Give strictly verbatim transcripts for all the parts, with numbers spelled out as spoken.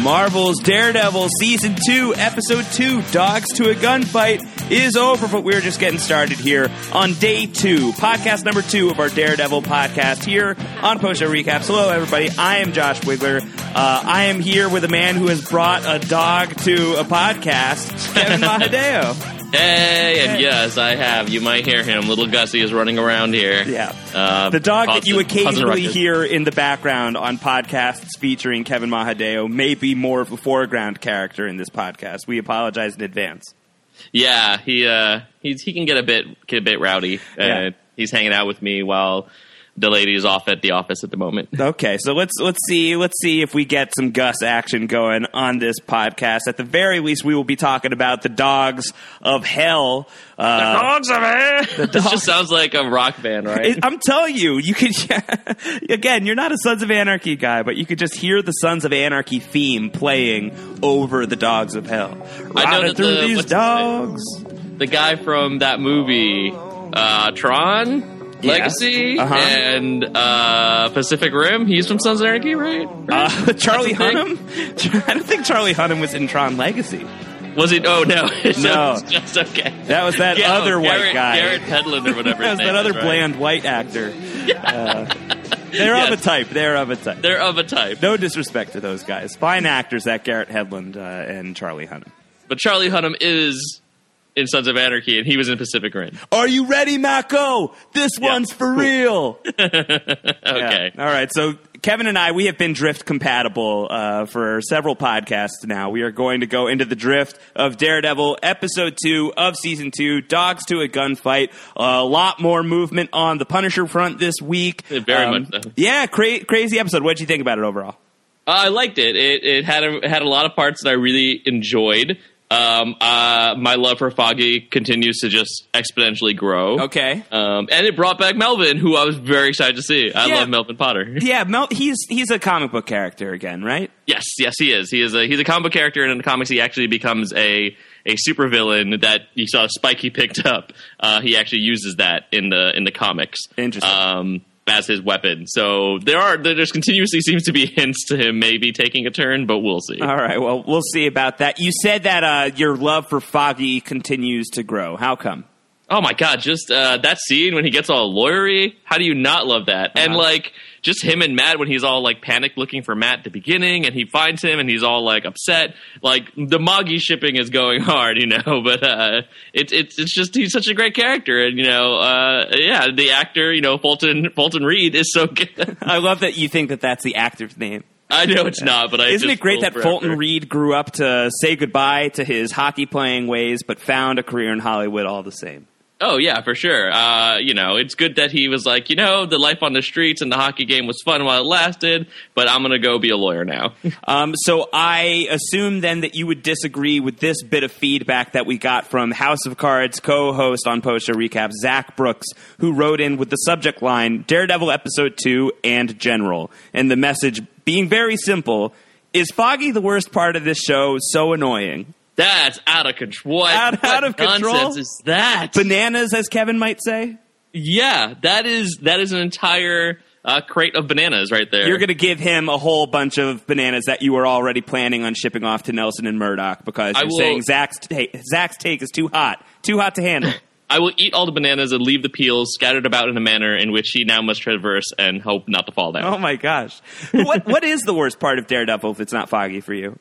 Marvel's Daredevil Season two, Episode two, Dogs to a Gunfight, is over, but we're just getting started here on Day two, podcast number two of our Daredevil podcast here on Post Show Recaps. Hello, everybody. I am Josh Wigler. Uh, I am here with a man who has brought a dog to a podcast, Kevin Mahadeo. Hey, and yes, I have. You might hear him. Little Gussie is running around here. Yeah. Uh, the dog that you occasionally the hear in the background on podcasts featuring Kevin Mahadeo may be more of a foreground character in this podcast. We apologize in advance. Yeah, he uh, he's, he can get a bit get a bit rowdy. Uh, yeah. He's hanging out with me while the lady is off at the office at the moment. Okay, so let's let's see let's see if we get some Gus action going on this podcast. At the very least, we will be talking about the Dogs of Hell. Uh, the Dogs of Hell. The This dog- just sounds like a rock band, right? It, I'm telling you, you could. Again, you're not a Sons of Anarchy guy, but you could just hear the Sons of Anarchy theme playing over the Dogs of Hell. I know Riding that through the, these dogs. The guy from that movie, uh, Tron. Legacy yes. uh-huh. and uh, Pacific Rim. He's from Sons of Anarchy, right? Uh, Charlie Hunnam? I don't think Charlie Hunnam was in Tron Legacy. Was he? Oh, no. No. It's just okay. That was that yeah, other oh, white Garrett, guy. Garrett Hedlund or whatever That was his that name other is, right? bland white actor. Uh, they're yes. of a type. They're of a type. They're of a type. No disrespect to those guys. Fine actors, that Garrett Hedlund uh, and Charlie Hunnam. But Charlie Hunnam is in Sons of Anarchy, and he was in Pacific Rim. Are you ready, Mako? This yeah. one's for real. Okay. Yeah. All right. So Kevin and I, we have been Drift compatible uh, for several podcasts now. We are going to go into the Drift of Daredevil, Episode two of Season two, Dogs to a Gunfight. A lot more movement on the Punisher front this week. Very um, much so. Yeah, cra- crazy episode. What did you think about it overall? Uh, I liked it. It, it had a, it had a lot of parts that I really enjoyed. Um, uh, my love for Foggy continues to just exponentially grow. Okay. Um, and it brought back Melvin, who I was very excited to see. I Yeah. love Melvin Potter. Yeah, Mel- he's he's a comic book character again, right? Yes, yes, he is. He is a he's a comic book character, and in the comics, he actually becomes a a supervillain that you saw Spikey picked up. Uh, he actually uses that in the in the comics. Interesting. Um, as his weapon. So there are there's continuously seems to be hints to him maybe taking a turn, but we'll see. All right, well, we'll see about that. You said that uh, your love for Foggy continues to grow. How come? Oh my god, just uh, that scene when he gets all lawyery. How do you not love that? Uh-huh. And like just him and Matt when he's all like panicked looking for Matt at the beginning, and he finds him and he's all like upset. Like the Moggy shipping is going hard, you know. But uh, it's it's it's just he's such a great character, and you know, uh, yeah, the actor, you know, Fulton Fulton Reed is so good. I love that you think that that's the actor's name. I know it's not, but I isn't just it great that forever. Fulton Reed grew up to say goodbye to his hockey playing ways, but found a career in Hollywood all the same? Oh, yeah, for sure. Uh, you know, it's good that he was like, you know, the life on the streets and the hockey game was fun while it lasted, but I'm going to go be a lawyer now. um, so I assume then that you would disagree with this bit of feedback that we got from House of Cards co-host on Post Show Recap, Zach Brooks, who wrote in with the subject line, Daredevil Episode two and General. And the message being very simple, is Foggy the worst part of this show so annoying? That's out of control. What, out, what out of control. nonsense is that? Bananas, as Kevin might say. Yeah, that is that is an entire uh, crate of bananas right there. You're going to give him a whole bunch of bananas that you were already planning on shipping off to Nelson and Murdoch because you're will, saying Zach's, ta- Zach's take is too hot, too hot to handle. I will eat all the bananas and leave the peels scattered about in a manner in which he now must traverse and hope not to fall down. Oh my gosh! what what is the worst part of Daredevil if it's not Foggy for you?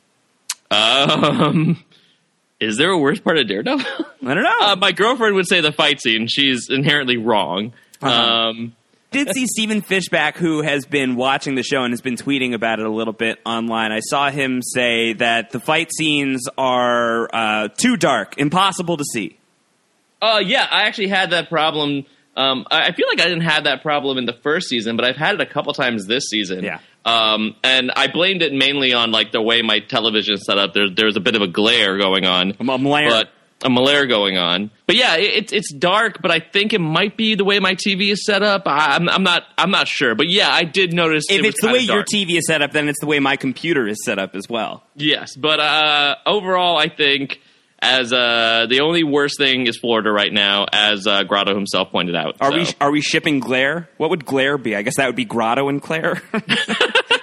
Um, is there a worse part of Daredevil? I don't know. Uh, my girlfriend would say the fight scene. She's inherently wrong. Uh-huh. Um, did see Stephen Fishback, who has been watching the show and has been tweeting about it a little bit online. I saw him say that the fight scenes are uh, too dark, impossible to see. Uh, yeah, I actually had that problem. Um, I, I feel like I didn't have that problem in the first season, but I've had it a couple times this season. Yeah. Um, and I blamed it mainly on like the way my television is set up. There's there's a bit of a glare going on, a glare, but a glare going on. But yeah, it, it's it's dark. But I think it might be the way my T V is set up. I, I'm I'm not I'm not sure. But yeah, I did notice. If it it's the way dark. your T V is set up, then it's the way my computer is set up as well. Yes, but uh, overall, I think. As uh, the only worst thing is Florida right now, as uh, Grotto himself pointed out. Are so. we are we shipping glare? What would glare be? I guess that would be Grotto and Claire.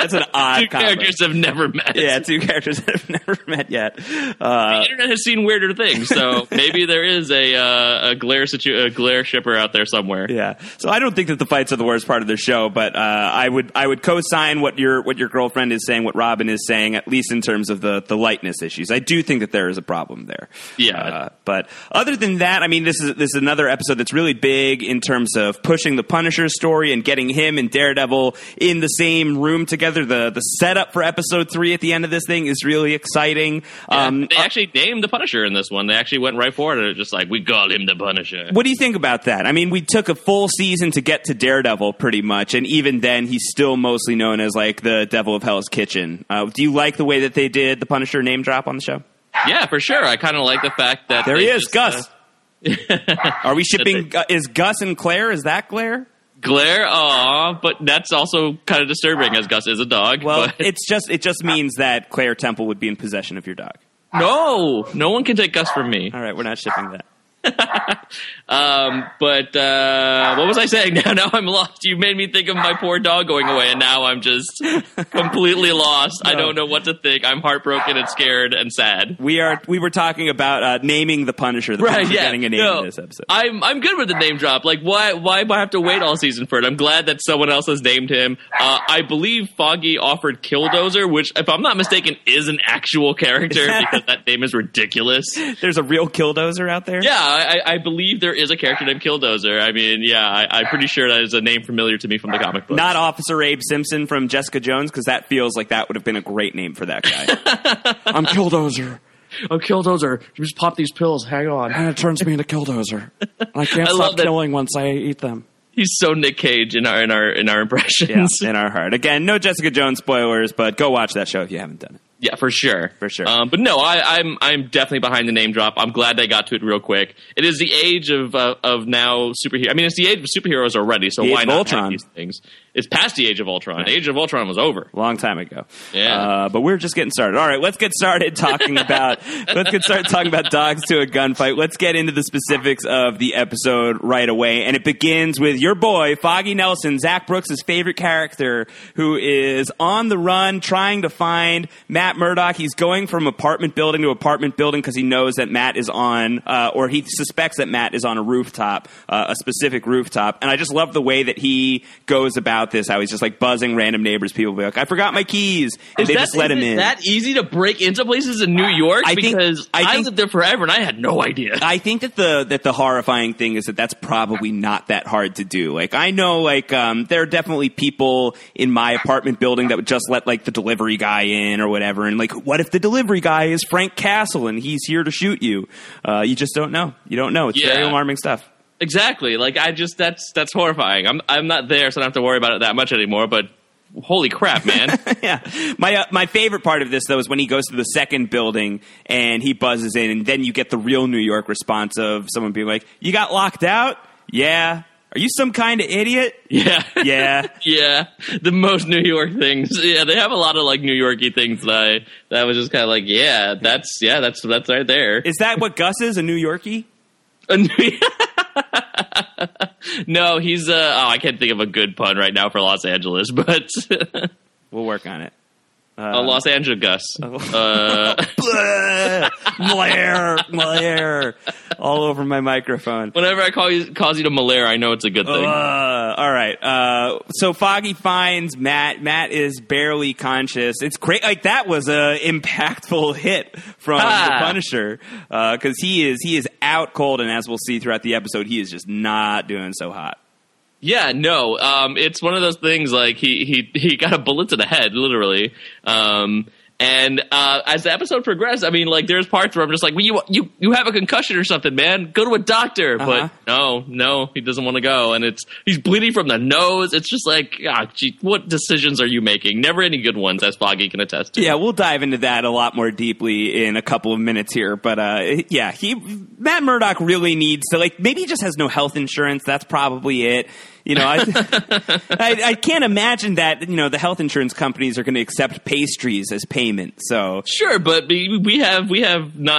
That's an odd Two combo. characters have never met. Yeah, two characters that have never met yet. The Uh, internet has seen weirder things, so maybe there is a uh, a glare situ- a glare shipper out there somewhere. Yeah, so I don't think that the fights are the worst part of the show, but uh, I would I would co-sign what your what your girlfriend is saying, what Robin is saying, at least in terms of the, the lightness issues. I do think that there is a problem there. Yeah, uh, but other than that, I mean, this is this is another episode that's really big in terms of pushing the Punisher story and getting him and Daredevil in the same room together. The the setup for episode three at the end of this thing is really exciting. Yeah, Um, they actually named the Punisher in this one. They actually went right for it. They're just like, we call him the Punisher. What do you think about that? I mean, we took a full season to get to Daredevil pretty much, and even then he's still mostly known as like the Devil of Hell's Kitchen. Uh, do you like the way that they did the Punisher name drop on the show? Yeah, for sure. I kind of like the fact that There they he is, just, Gus. uh, Are we shipping, uh, is Gus and Claire, is that Claire? glare, aw, but that's also kind of disturbing as Gus is a dog. Well, but it's just it just means that Claire Temple would be in possession of your dog. no, no one can take Gus from me. All right, we're not shipping that. Um, but uh, what was I saying? Now, now I'm lost. You made me think of my poor dog going away, and now I'm just completely lost. I No. don't know what to think. I'm heartbroken and scared and sad. We are we were talking about uh, naming the Punisher. The Right, Punisher yeah. getting a name No, in this episode. I'm I'm good with the name drop. Like, why why do I have to wait all season for it? I'm glad that someone else has named him. Uh, I believe Foggy offered Killdozer, which, if I'm not mistaken, is an actual character because that name is ridiculous. There's a real Killdozer out there? Yeah, I, I believe there is a character named Killdozer. I mean, yeah, I, I'm pretty sure that is a name familiar to me from the comic book. Not Officer Abe Simpson from Jessica Jones, because that feels like that would have been a great name for that guy. I'm Killdozer, Oh, Killdozer! You just pop these pills. Hang on. and it turns me into Killdozer. I can't I love stop that- killing once I eat them. He's so Nick Cage in our in our in our impressions. Yeah, in our heart. Again, no Jessica Jones spoilers, but go watch that show if you haven't done it. Yeah, for sure, For sure. Um, but no, I, I'm I'm definitely behind the name drop. I'm glad they got to it real quick. It is the age of uh, of now superhero. I mean, it's the age of superheroes already. So The why age of not Ultron. have these things? It's past the age of Ultron. The age of Ultron was over. Long time ago. Yeah. Uh, but we're just getting started. All right, let's get started talking about let's get started talking about Dogs to a Gunfight. Let's get into the specifics of the episode right away. And it begins with your boy, Foggy Nelson, Zach Brooks' favorite character, who is on the run trying to find Matt Murdock. He's going from apartment building to apartment building because he knows that Matt is on, uh, or he suspects that Matt is on a rooftop, uh, a specific rooftop. And I just love the way that he goes about this, how he's just like buzzing random neighbors. People will be like, I forgot my keys. And Is they that, just let is him it in. that easy to break into places in New York? I think- because I I, think- lived there forever and I had no idea. I think that the that the horrifying thing is that that's probably not that hard to do. Like, I know, like, um, there are definitely people in my apartment building that would just let, like, the delivery guy in or whatever. And, like, what if the delivery guy is Frank Castle and he's here to shoot you? Uh, you just don't know. You don't know. It's Yeah. very alarming stuff. Exactly. Like, I just that's that's horrifying. I'm I'm not there, so I don't have to worry about it that much anymore. But holy crap, man! Yeah. My uh, my favorite part of this, though, is when he goes to the second building and he buzzes in, and then you get the real New York response of someone being like, "You got locked out? Yeah. Are you some kind of idiot? Yeah, Yeah." yeah. The most New York things. Yeah, they have a lot of like New Yorky things that I that was just kind of like, yeah, that's yeah, that's that's right there. Is that what Gus is, a New Yorkie? A New- no, he's uh oh, I can't think of a good pun right now for Los Angeles, but We'll work on it. uh, Los Angeles Gus. Uh, Blair, Blair, all over my microphone. whenever I call you cause you to Malaire, I know it's a good thing. Uh, all right. Uh, so Foggy finds Matt. Matt is barely conscious. It's great. Like, that was a impactful hit from Ah. the Punisher because he is he is out cold, and as we'll see throughout the episode, he is just not doing so hot. Yeah, no, um, it's one of those things like he he he got a bullet to the head, literally. Um, and uh, as the episode progressed, I mean, like there's parts where I'm just like, well, you you you have a concussion or something, man. Go to a doctor. Uh-huh. But no, no, he doesn't want to go, and it's he's bleeding from the nose. It's just like, ah, gee, what decisions are you making? Never any good ones, as Foggy can attest to. Yeah, we'll dive into that a lot more deeply in a couple of minutes here. But uh, yeah, he Matt Murdock really needs to, like, maybe he just has no health insurance. That's probably it. You know, I, I I can't imagine that, you know, the health insurance companies are going to accept pastries as payment. So Sure, but we we have we have not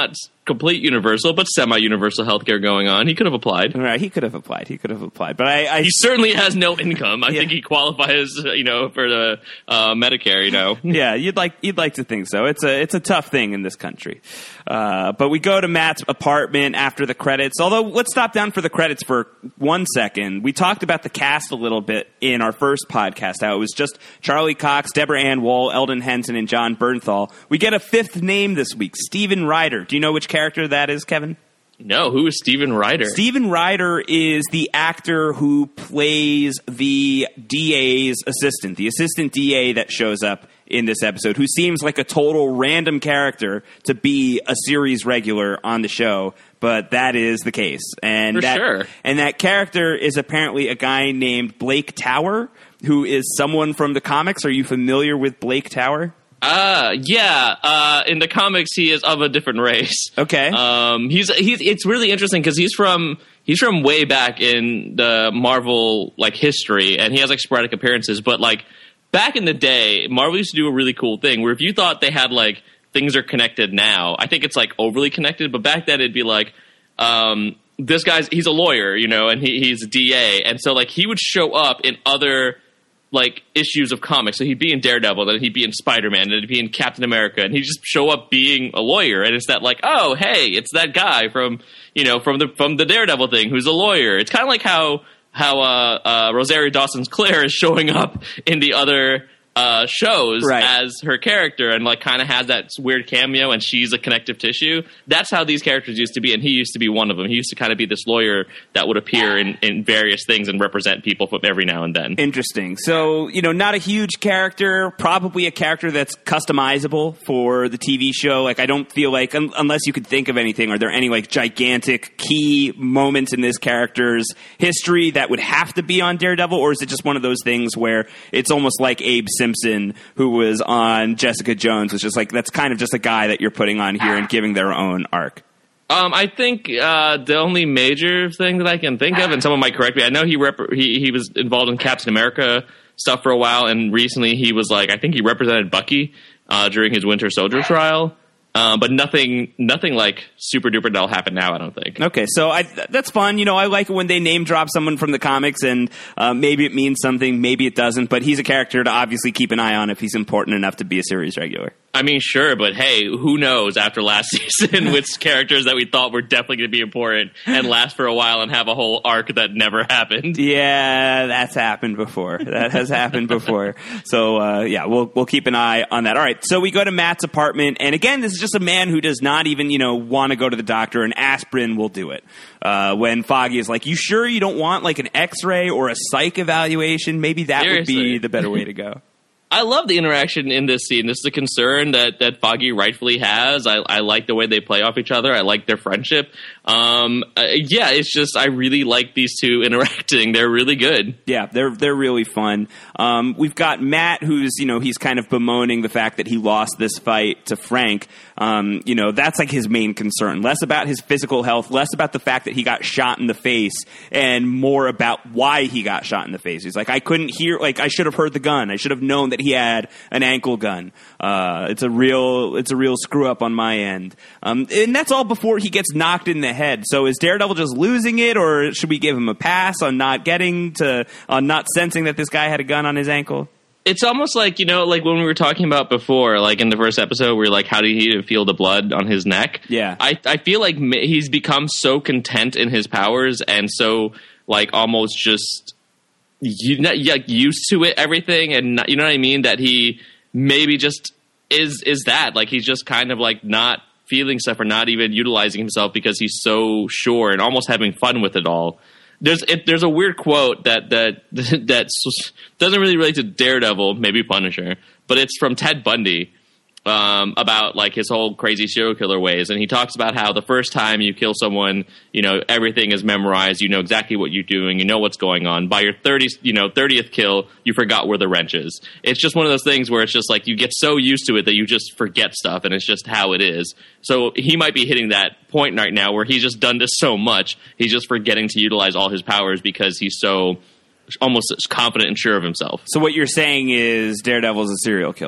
complete universal, but semi-universal healthcare going on. He could have applied. Right, he could have applied. He could have applied. But I, I he certainly has no income. I yeah. think he qualifies, you know, for the uh, Medicare. You know. Yeah, you'd like you'd like to think so. It's a it's a tough thing in this country. Uh, but we go to Matt's apartment after the credits. Although, let's stop down for the credits for one second. We talked about the cast a little bit in our first podcast. How it was just Charlie Cox, Deborah Ann Woll, Eldon Henson, and John Bernthal. We get a fifth name this week, Steven Ryder. Do you know which character that is, Kevin? No, who is Steven Ryder? Steven Ryder is the actor who plays the D A's assistant, the assistant D A that shows up in this episode, who seems like a total random character to be a series regular on the show, but that is the case. And For that, sure. And that character is apparently a guy named Blake Tower, who is someone from the comics. Are you familiar with Blake Tower? Uh, yeah. Uh, in the comics, he is of a different race. Okay. Um, he's he's. It's really interesting because he's from he's from way back in the Marvel like history, and he has like sporadic appearances. But like back in the day, Marvel used to do a really cool thing where if you thought they had like things are connected now, I think it's like overly connected. But back then, it'd be like, um, this guy's he's a lawyer, you know, and he, he's a D A, and so like he would show up in other like issues of comics. So he'd be in Daredevil, then he'd be in Spider-Man, then he'd be in Captain America, and he'd just show up being a lawyer. And it's that like, oh, hey, it's that guy from, you know, from the from the Daredevil thing who's a lawyer. It's kind of like how how uh, uh, Rosario Dawson's Claire is showing up in the other uh, shows right. as her character, and like kind of has that weird cameo, and she's a connective tissue. That's how these characters used to be, and he used to be one of them. He used to kind of be this lawyer that would appear in, in various things and represent people from every now and then. Interesting. So, you know, not a huge character, probably a character that's customizable for the T V show. Like, I don't feel like, un- unless you could think of anything, are there any like gigantic key moments in this character's history that would have to be on Daredevil, or is it just one of those things where it's almost like Abe Simpson, who was on Jessica Jones, was just like, that's kind of just a guy that you're putting on here and giving their own arc? Um, I think uh, the only major thing that I can think of, and someone might correct me, I know he rep- he he was involved in Captain America stuff for a while, and recently he was like, I think he represented Bucky uh, during his Winter Soldier trial. Uh, but nothing, nothing like super duper that'll happen now. I don't think. Okay, so I, that's fun. You know, I like it when they name drop someone from the comics, and uh, maybe it means something, maybe it doesn't. But he's a character to obviously keep an eye on if he's important enough to be a series regular. I mean, sure, but hey, who knows after last season which characters that we thought were definitely going to be important and last for a while and have a whole arc that never happened. Yeah, that's happened before. That has happened before. So, uh, yeah, we'll we'll keep an eye on that. All right, so we go to Matt's apartment, and again, this is just a man who does not even, you know, want to go to the doctor. An aspirin will do it. Uh, when Foggy is like, you sure you don't want like an X-ray or a psych evaluation? Maybe that Seriously. would be the better way to go. I love the interaction in this scene. This is a concern that, that Foggy rightfully has. I, I like the way they play off each other. I like their friendship. Um, uh, yeah, it's just I really like these two interacting. They're really good. Yeah, they're they're really fun. Um, we've got Matt, who's, you know, he's kind of bemoaning the fact that he lost this fight to Frank. Um, you know, that's like his main concern. Less about his physical health, less about the fact that he got shot in the face, and more about why he got shot in the face. He's like, I couldn't hear, like, I should have heard the gun. I should have known that he had an ankle gun. Uh, it's a real, it's a real screw up on my end. Um, and that's all before he gets knocked in the head. So is Daredevil just losing it, or should we give him a pass on not getting to, on not sensing that this guy had a gun on his ankle? It's almost like, you know, like when we were talking about before, like in the first episode, we were like, how did he even feel the blood on his neck? Yeah. I, I feel like he's become so content in his powers and so, like, almost just you, like, used to it, everything, and not, you know what I mean? That he maybe just is is that. Like, he's just kind of, like, not feeling stuff or not even utilizing himself because he's so sure and almost having fun with it all. There's it, there's a weird quote that that that doesn't really relate to Daredevil, maybe Punisher, but it's from Ted Bundy um, about like his whole crazy serial killer ways, and he talks about how the first time you kill someone, you know, everything is memorized, you know exactly what you're doing, you know what's going on. By your thirtieth, you know, thirtieth kill, you forgot where the wrench is. It's just one of those things where it's just like you get so used to it that you just forget stuff, and it's just how it is. So he might be hitting that point right now where he's just done this so much, he's just forgetting to utilize all his powers because he's so almost confident and sure of himself. So what you're saying is Daredevil's a serial killer?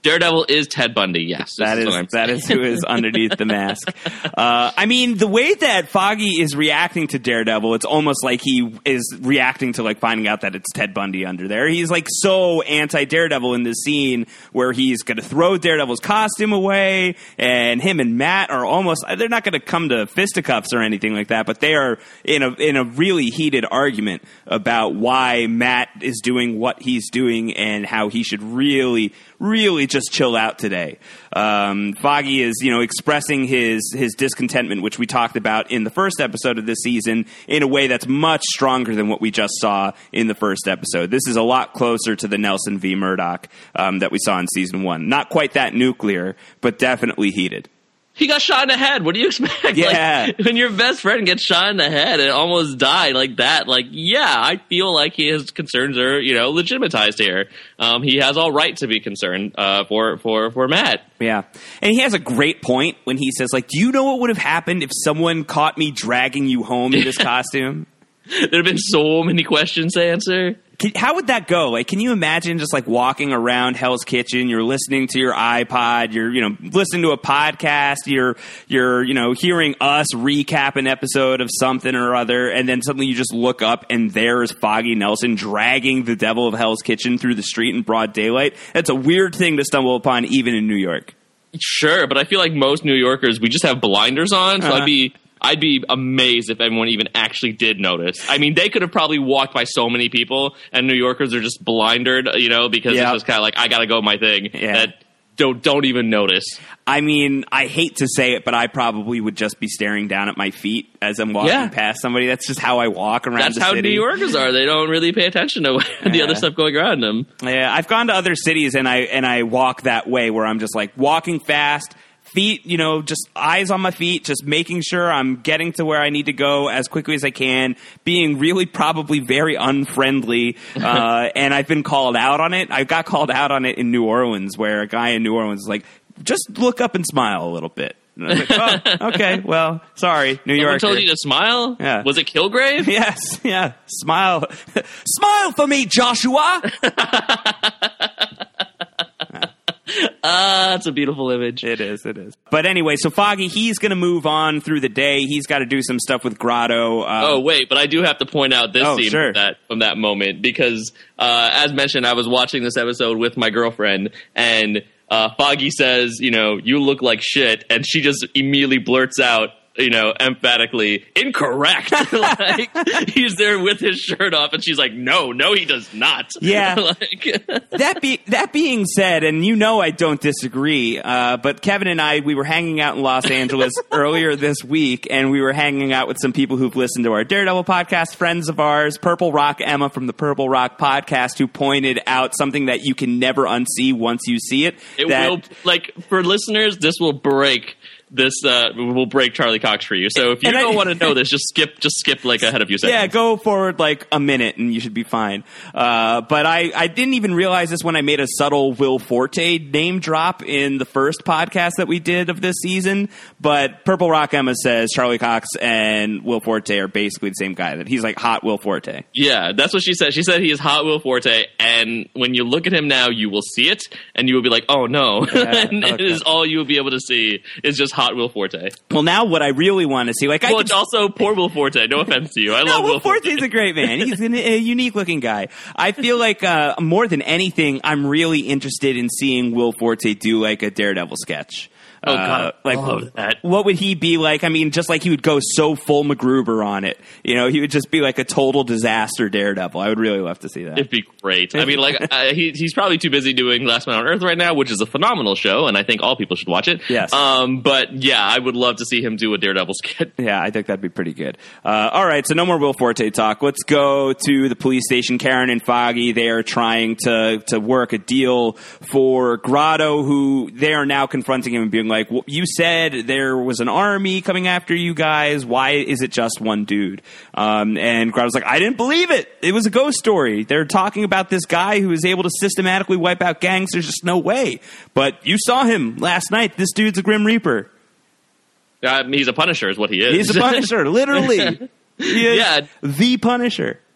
Daredevil is Ted Bundy, yes. That is, is that is who is underneath the mask. Uh, I mean, the way that Foggy is reacting to Daredevil, it's almost like he is reacting to like finding out that it's Ted Bundy under there. He's like so anti-Daredevil in this scene where he's going to throw Daredevil's costume away, and him and Matt are almost, they're not going to come to fisticuffs or anything like that, but they are in a in a really heated argument about why Matt is doing what he's doing and how he should really, really just chill out today. Um, Foggy is, you know, expressing his his discontentment, which we talked about in the first episode of this season, in a way that's much stronger than what we just saw in the first episode. This is a lot closer to the Nelson v. Murdoch um, that we saw in season one. Not quite that nuclear, but definitely heated. He got shot in the head. What do you expect? Yeah. Like, when your best friend gets shot in the head and almost died like that, like, yeah, I feel like his concerns are, you know, legitimatized here. Um, he has all right to be concerned uh, for, for, for Matt. Yeah. And he has a great point when he says, like, do you know what would have happened if someone caught me dragging you home in this costume? There'd have been so many questions to answer. Can, how would that go? Like, can you imagine just like walking around Hell's Kitchen? You're listening to your iPod. You're, you know, listening to a podcast. You're, you're, you know, hearing us recap an episode of something or other, and then suddenly you just look up and there's Foggy Nelson dragging the devil of Hell's Kitchen through the street in broad daylight. That's a weird thing to stumble upon, even in New York. Sure, but I feel like most New Yorkers, we just have blinders on, so uh-huh. I'd be. I'd be amazed if anyone even actually did notice. I mean, they could have probably walked by so many people, and New Yorkers are just blinded, you know, because yep. it's just kind of like, I got to go my thing. Yeah. That don't don't even notice. I mean, I hate to say it, but I probably would just be staring down at my feet as I'm walking yeah. past somebody. That's just how I walk around That's the how city. New Yorkers are. They don't really pay attention to yeah. the other stuff going around them. Yeah, I've gone to other cities, and I and I walk that way where I'm just like walking fast, feet, you know, just eyes on my feet, just making sure I'm getting to where I need to go as quickly as I can, being really probably very unfriendly. Uh, and I've been called out on it. I got called out on it in New Orleans, where a guy in New Orleans was like, just look up and smile a little bit. And I was like, oh, okay, well, sorry, New Yorker. Someone told you to smile? Yeah. Was it Kilgrave? Yes, yeah. Smile. Smile for me, Joshua! Ah, it's a beautiful image. It is, it is. But anyway, so Foggy, he's going to move on through the day. He's got to do some stuff with Grotto. Um, oh, wait, but I do have to point out this oh, scene sure. from, that, from that moment, because uh, as mentioned, I was watching this episode with my girlfriend, and uh, Foggy says, you know, you look like shit, and she just immediately blurts out, you know, emphatically, incorrect. Like, he's there with his shirt off, and she's like, no, no, he does not. Yeah. like, that be that being said, and you know I don't disagree, uh, but Kevin and I, we were hanging out in Los Angeles earlier this week, and we were hanging out with some people who've listened to our Daredevil podcast, friends of ours, Purple Rock Emma from the Purple Rock podcast, who pointed out something that you can never unsee once you see it. It that, will, like, for listeners, this will break... This uh, will break Charlie Cox for you. So if you and don't I, want to know this, just skip, just skip like ahead of you seconds. Yeah, go forward like a minute and you should be fine. Uh, but I, I didn't even realize this when I made a subtle Will Forte name drop in the first podcast that we did of this season. But Purple Rock Emma says Charlie Cox and Will Forte are basically the same guy. That he's like hot Will Forte. Yeah, that's what she said. She said he is hot Will Forte, and when you look at him now, you will see it, and you will be like, oh no, yeah, and okay. It is all you will be able to see is just hot Will Forte. Well, now what I really want to see, like, I well, could... it's also poor Will Forte. No offense to you, I no, love Will, Will Forte. Forte's a great man. He's an, a unique-looking guy. I feel like uh, more than anything, I'm really interested in seeing Will Forte do like a Daredevil sketch. Oh God! Uh, like, oh, that. What would he be like? I mean, just like he would go so full MacGruber on it. You know, he would just be like a total disaster Daredevil. I would really love to see that. It'd be great. I mean, like uh, he, he's probably too busy doing Last Man on Earth right now, which is a phenomenal show, and I think all people should watch it. Yes. Um, but yeah, I would love to see him do a Daredevil skit. Yeah, I think that'd be pretty good. Uh, all right, so no more Will Forte talk. Let's go to the police station. Karen and Foggy, they are trying to to work a deal for Grotto, who they are now confronting him and being like, well, you said there was an army coming after you guys. Why is it just one dude? Um, and Grotto's like, I didn't believe it. It was a ghost story. They're talking about this guy who is able to systematically wipe out gangs. There's just no way. But you saw him last night. This dude's a Grim Reaper. Uh, he's a Punisher is what he is. He's a Punisher, literally. He is yeah. the Punisher.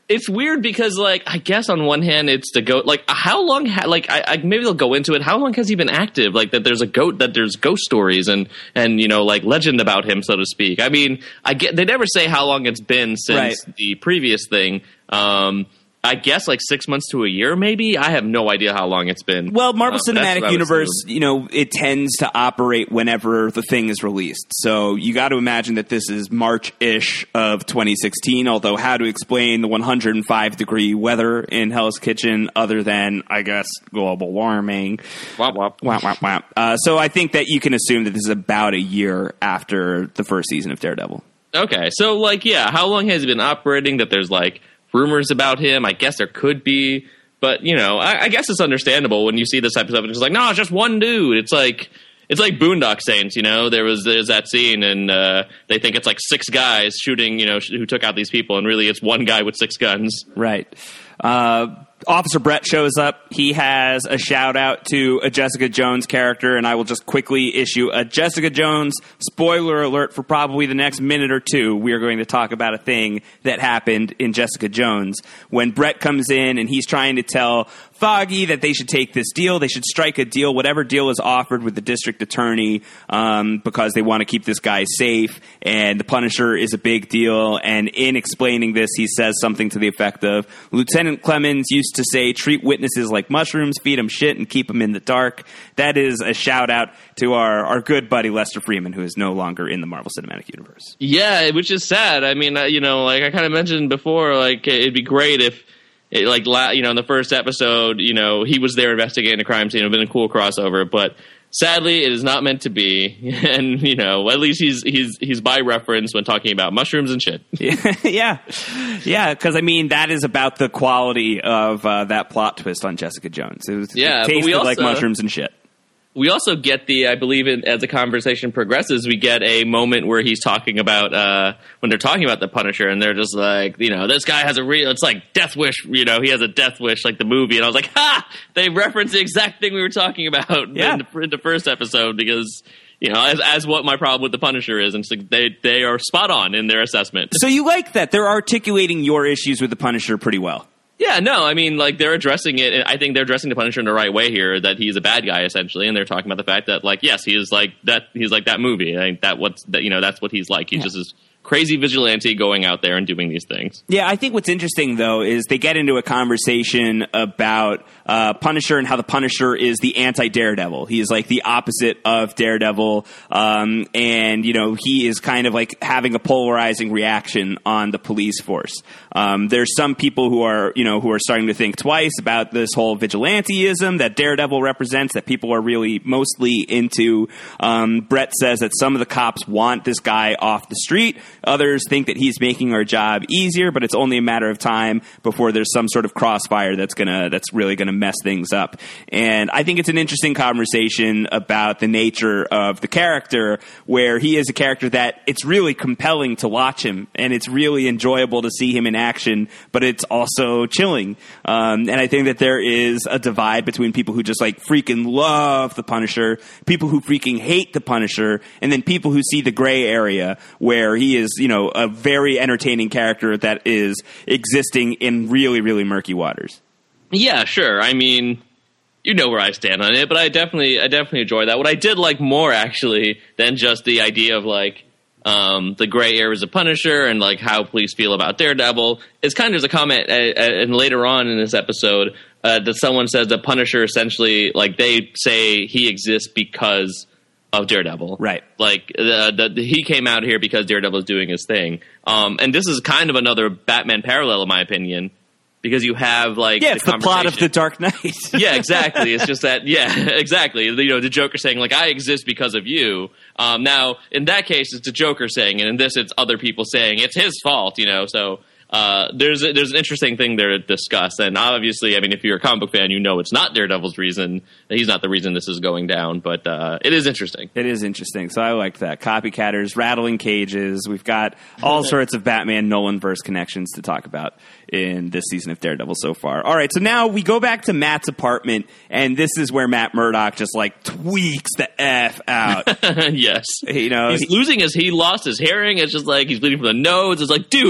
it's weird because, like, I guess on one hand it's the goat. Like, how long? Ha- like, I, I maybe they'll go into it. How long has he been active? Like, that there's a goat, that there's ghost stories and and you know, like legend about him, so to speak. I mean, I get they never say how long it's been since right. the previous thing. Um, I guess like six months to a year, maybe. I have no idea how long it's been. Well, Marvel uh, Cinematic Universe, you know, it tends to operate whenever the thing is released. So you got to imagine that this is March-ish of twenty sixteen. Although, how to explain the one hundred five degree weather in Hell's Kitchen other than, I guess, global warming? Wop wop wop wop wop. Uh, so I think that you can assume that this is about a year after the first season of Daredevil. Okay, so like, yeah, how long has it been operating? That there's like rumors about him. I guess there could be, but you know, I, I guess it's understandable when you see this episode and it's like, no, it's just one dude. It's like it's like Boondock Saints, you know. There was there's that scene, and uh, they think it's like six guys shooting, you know, sh- who took out these people, and really it's one guy with six guns. Right. Uh, Officer Brett shows up. He has a shout out to a Jessica Jones character, and I will just quickly issue a Jessica Jones spoiler alert for probably the next minute or two. We are going to talk about a thing that happened in Jessica Jones. When Brett comes in and he's trying to tell Foggy that they should take this deal, they should strike a deal, whatever deal is offered with the district attorney, um, because they want to keep this guy safe, and the Punisher is a big deal. And in explaining this, he says something to the effect of, Lieutenant Clemens used to say, treat witnesses like mushrooms, feed them shit, and keep them in the dark. That is a shout out to our, our good buddy Lester Freeman, who is no longer in the Marvel Cinematic Universe. Yeah, which is sad. I mean, uh, you know, like I kind of mentioned before, like it'd be great if, it, like, la- you know, in the first episode, you know, he was there investigating a crime scene. It would have been a cool crossover, but sadly, it is not meant to be. And, you know, at least he's he's he's by reference when talking about mushrooms and shit. yeah. Yeah, because, I mean, that is about the quality of uh, that plot twist on Jessica Jones. It, was, yeah, it tasted but we also, like mushrooms and shit. We also get the, I believe, it, as the conversation progresses, we get a moment where he's talking about, uh, when they're talking about the Punisher, and they're just like, you know, this guy has a real, it's like Death Wish, you know, he has a Death Wish, like the movie. And I was like, ha! They referenced the exact thing we were talking about yeah. in, the, in the first episode, because, you know, as, as what my problem with the Punisher is, and so they, they are spot on in their assessment. So you like that. They're articulating your issues with the Punisher pretty well. Yeah, no, I mean, like, they're addressing it, and I think they're addressing the Punisher in the right way here, that he's a bad guy, essentially, and they're talking about the fact that, like, yes, he is like that, he's like that movie. I think that what's, that, you know, that's what he's like. He's yeah. just this crazy vigilante going out there and doing these things. Yeah, I think what's interesting, though, is they get into a conversation about uh, Punisher and how the Punisher is the anti-Daredevil. He is like the opposite of Daredevil, um, and, you know, he is kind of like having a polarizing reaction on the police force. Um, there's some people who are, you know, who are starting to think twice about this whole vigilanteism that Daredevil represents, that people are really mostly into. Um, Brett says that some of the cops want this guy off the street. Others think that he's making our job easier, but it's only a matter of time before there's some sort of crossfire that's gonna that's really gonna mess things up. And I think it's an interesting conversation about the nature of the character, where he is a character that it's really compelling to watch him, and it's really enjoyable to see him in action, but it's also chilling. Um, and I think that there is a divide between people who just like freaking love the Punisher, people who freaking hate the Punisher, and then people who see the gray area where he is, you know, a very entertaining character that is existing in really, really murky waters. Yeah, sure. I mean, you know where I stand on it, but I definitely, I definitely enjoy that. What I did like more, actually, than just the idea of like um, the gray areas of Punisher and like how police feel about Daredevil is kind of there's a comment, uh, uh, and later on in this episode, uh, that someone says that Punisher essentially, like they say he exists because of Daredevil. Right. Like, the, the, he came out here because Daredevil is doing his thing. Um, and this is kind of another Batman parallel, in my opinion, because you have, like, yeah, it's the, the plot of The Dark Knight. Yeah, exactly. It's just that, yeah, exactly. You know, the Joker saying, like, I exist because of you. Um, now, in that case, it's the Joker saying, and in this, it's other people saying, it's his fault, you know, so... Uh, there's a, there's an interesting thing there to discuss, and obviously, I mean, if you're a comic book fan, you know it's not Daredevil's reason. He's not the reason this is going down, but uh, it is interesting. It is interesting, so I like that. Copycatters, rattling cages. We've got all sorts of Batman Nolan-verse connections to talk about in this season of Daredevil so far. All right, so now we go back to Matt's apartment, and this is where Matt Murdock just like tweaks the F out. Yes, you know, he's he, losing his. He lost his hearing. It's just like he's bleeding from the nose. It's like, dude,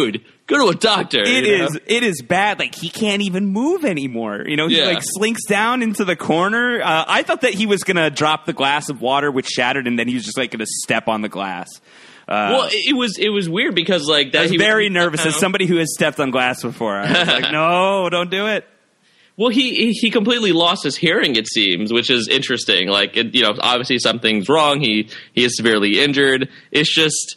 Go to a doctor. It you know? is. It is bad. Like, he can't even move anymore. You know, he Yeah. like slinks down into the corner. Uh, I thought that he was going to drop the glass of water, which shattered, and then he was just like going to step on the glass. Uh, Well, it, it was it was weird because like that I was he very was, nervous as somebody who has stepped on glass before. I was like, no, don't do it. Well, he he completely lost his hearing, it seems, which is interesting. Like, it, you know, obviously something's wrong. He he is severely injured. It's just,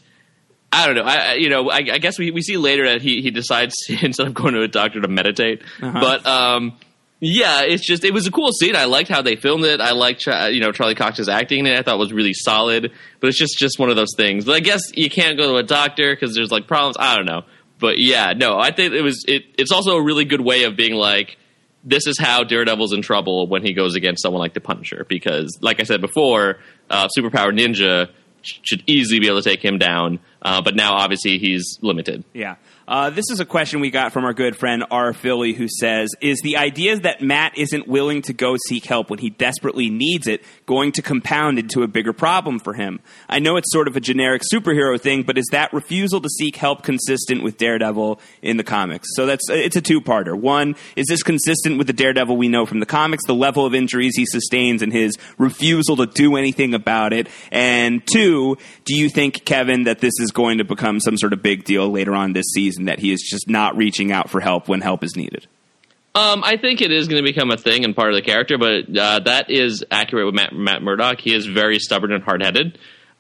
I don't know. I you know I, I guess we, we see later that he he decides instead of going to a doctor to meditate. Uh-huh. But um, yeah, it's just it was a cool scene. I liked how they filmed it. I liked you know Charlie Cox's acting in it. I thought it was really solid. But it's just just one of those things. But I guess you can't go to a doctor because there's like problems. I don't know. But yeah, no, I think it was it. It's also a really good way of being like, this is how Daredevil's in trouble when he goes against someone like the Punisher. Because, like I said before, uh, Superpower Ninja sh- should easily be able to take him down. Uh, but now, obviously, he's limited. Yeah. Uh, this is a question we got from our good friend R. Philly, who says, is the idea that Matt isn't willing to go seek help when he desperately needs it going to compound into a bigger problem for him? I know it's sort of a generic superhero thing, but is that refusal to seek help consistent with Daredevil in the comics? So that's it's a two-parter. One, is this consistent with the Daredevil we know from the comics, the level of injuries he sustains and his refusal to do anything about it? And two, do you think, Kevin, that this is going to become some sort of big deal later on this season, that he is just not reaching out for help when help is needed? Um, I think it is going to become a thing and part of the character, but uh, that is accurate with Matt, Matt Murdock. He is very stubborn and hard-headed.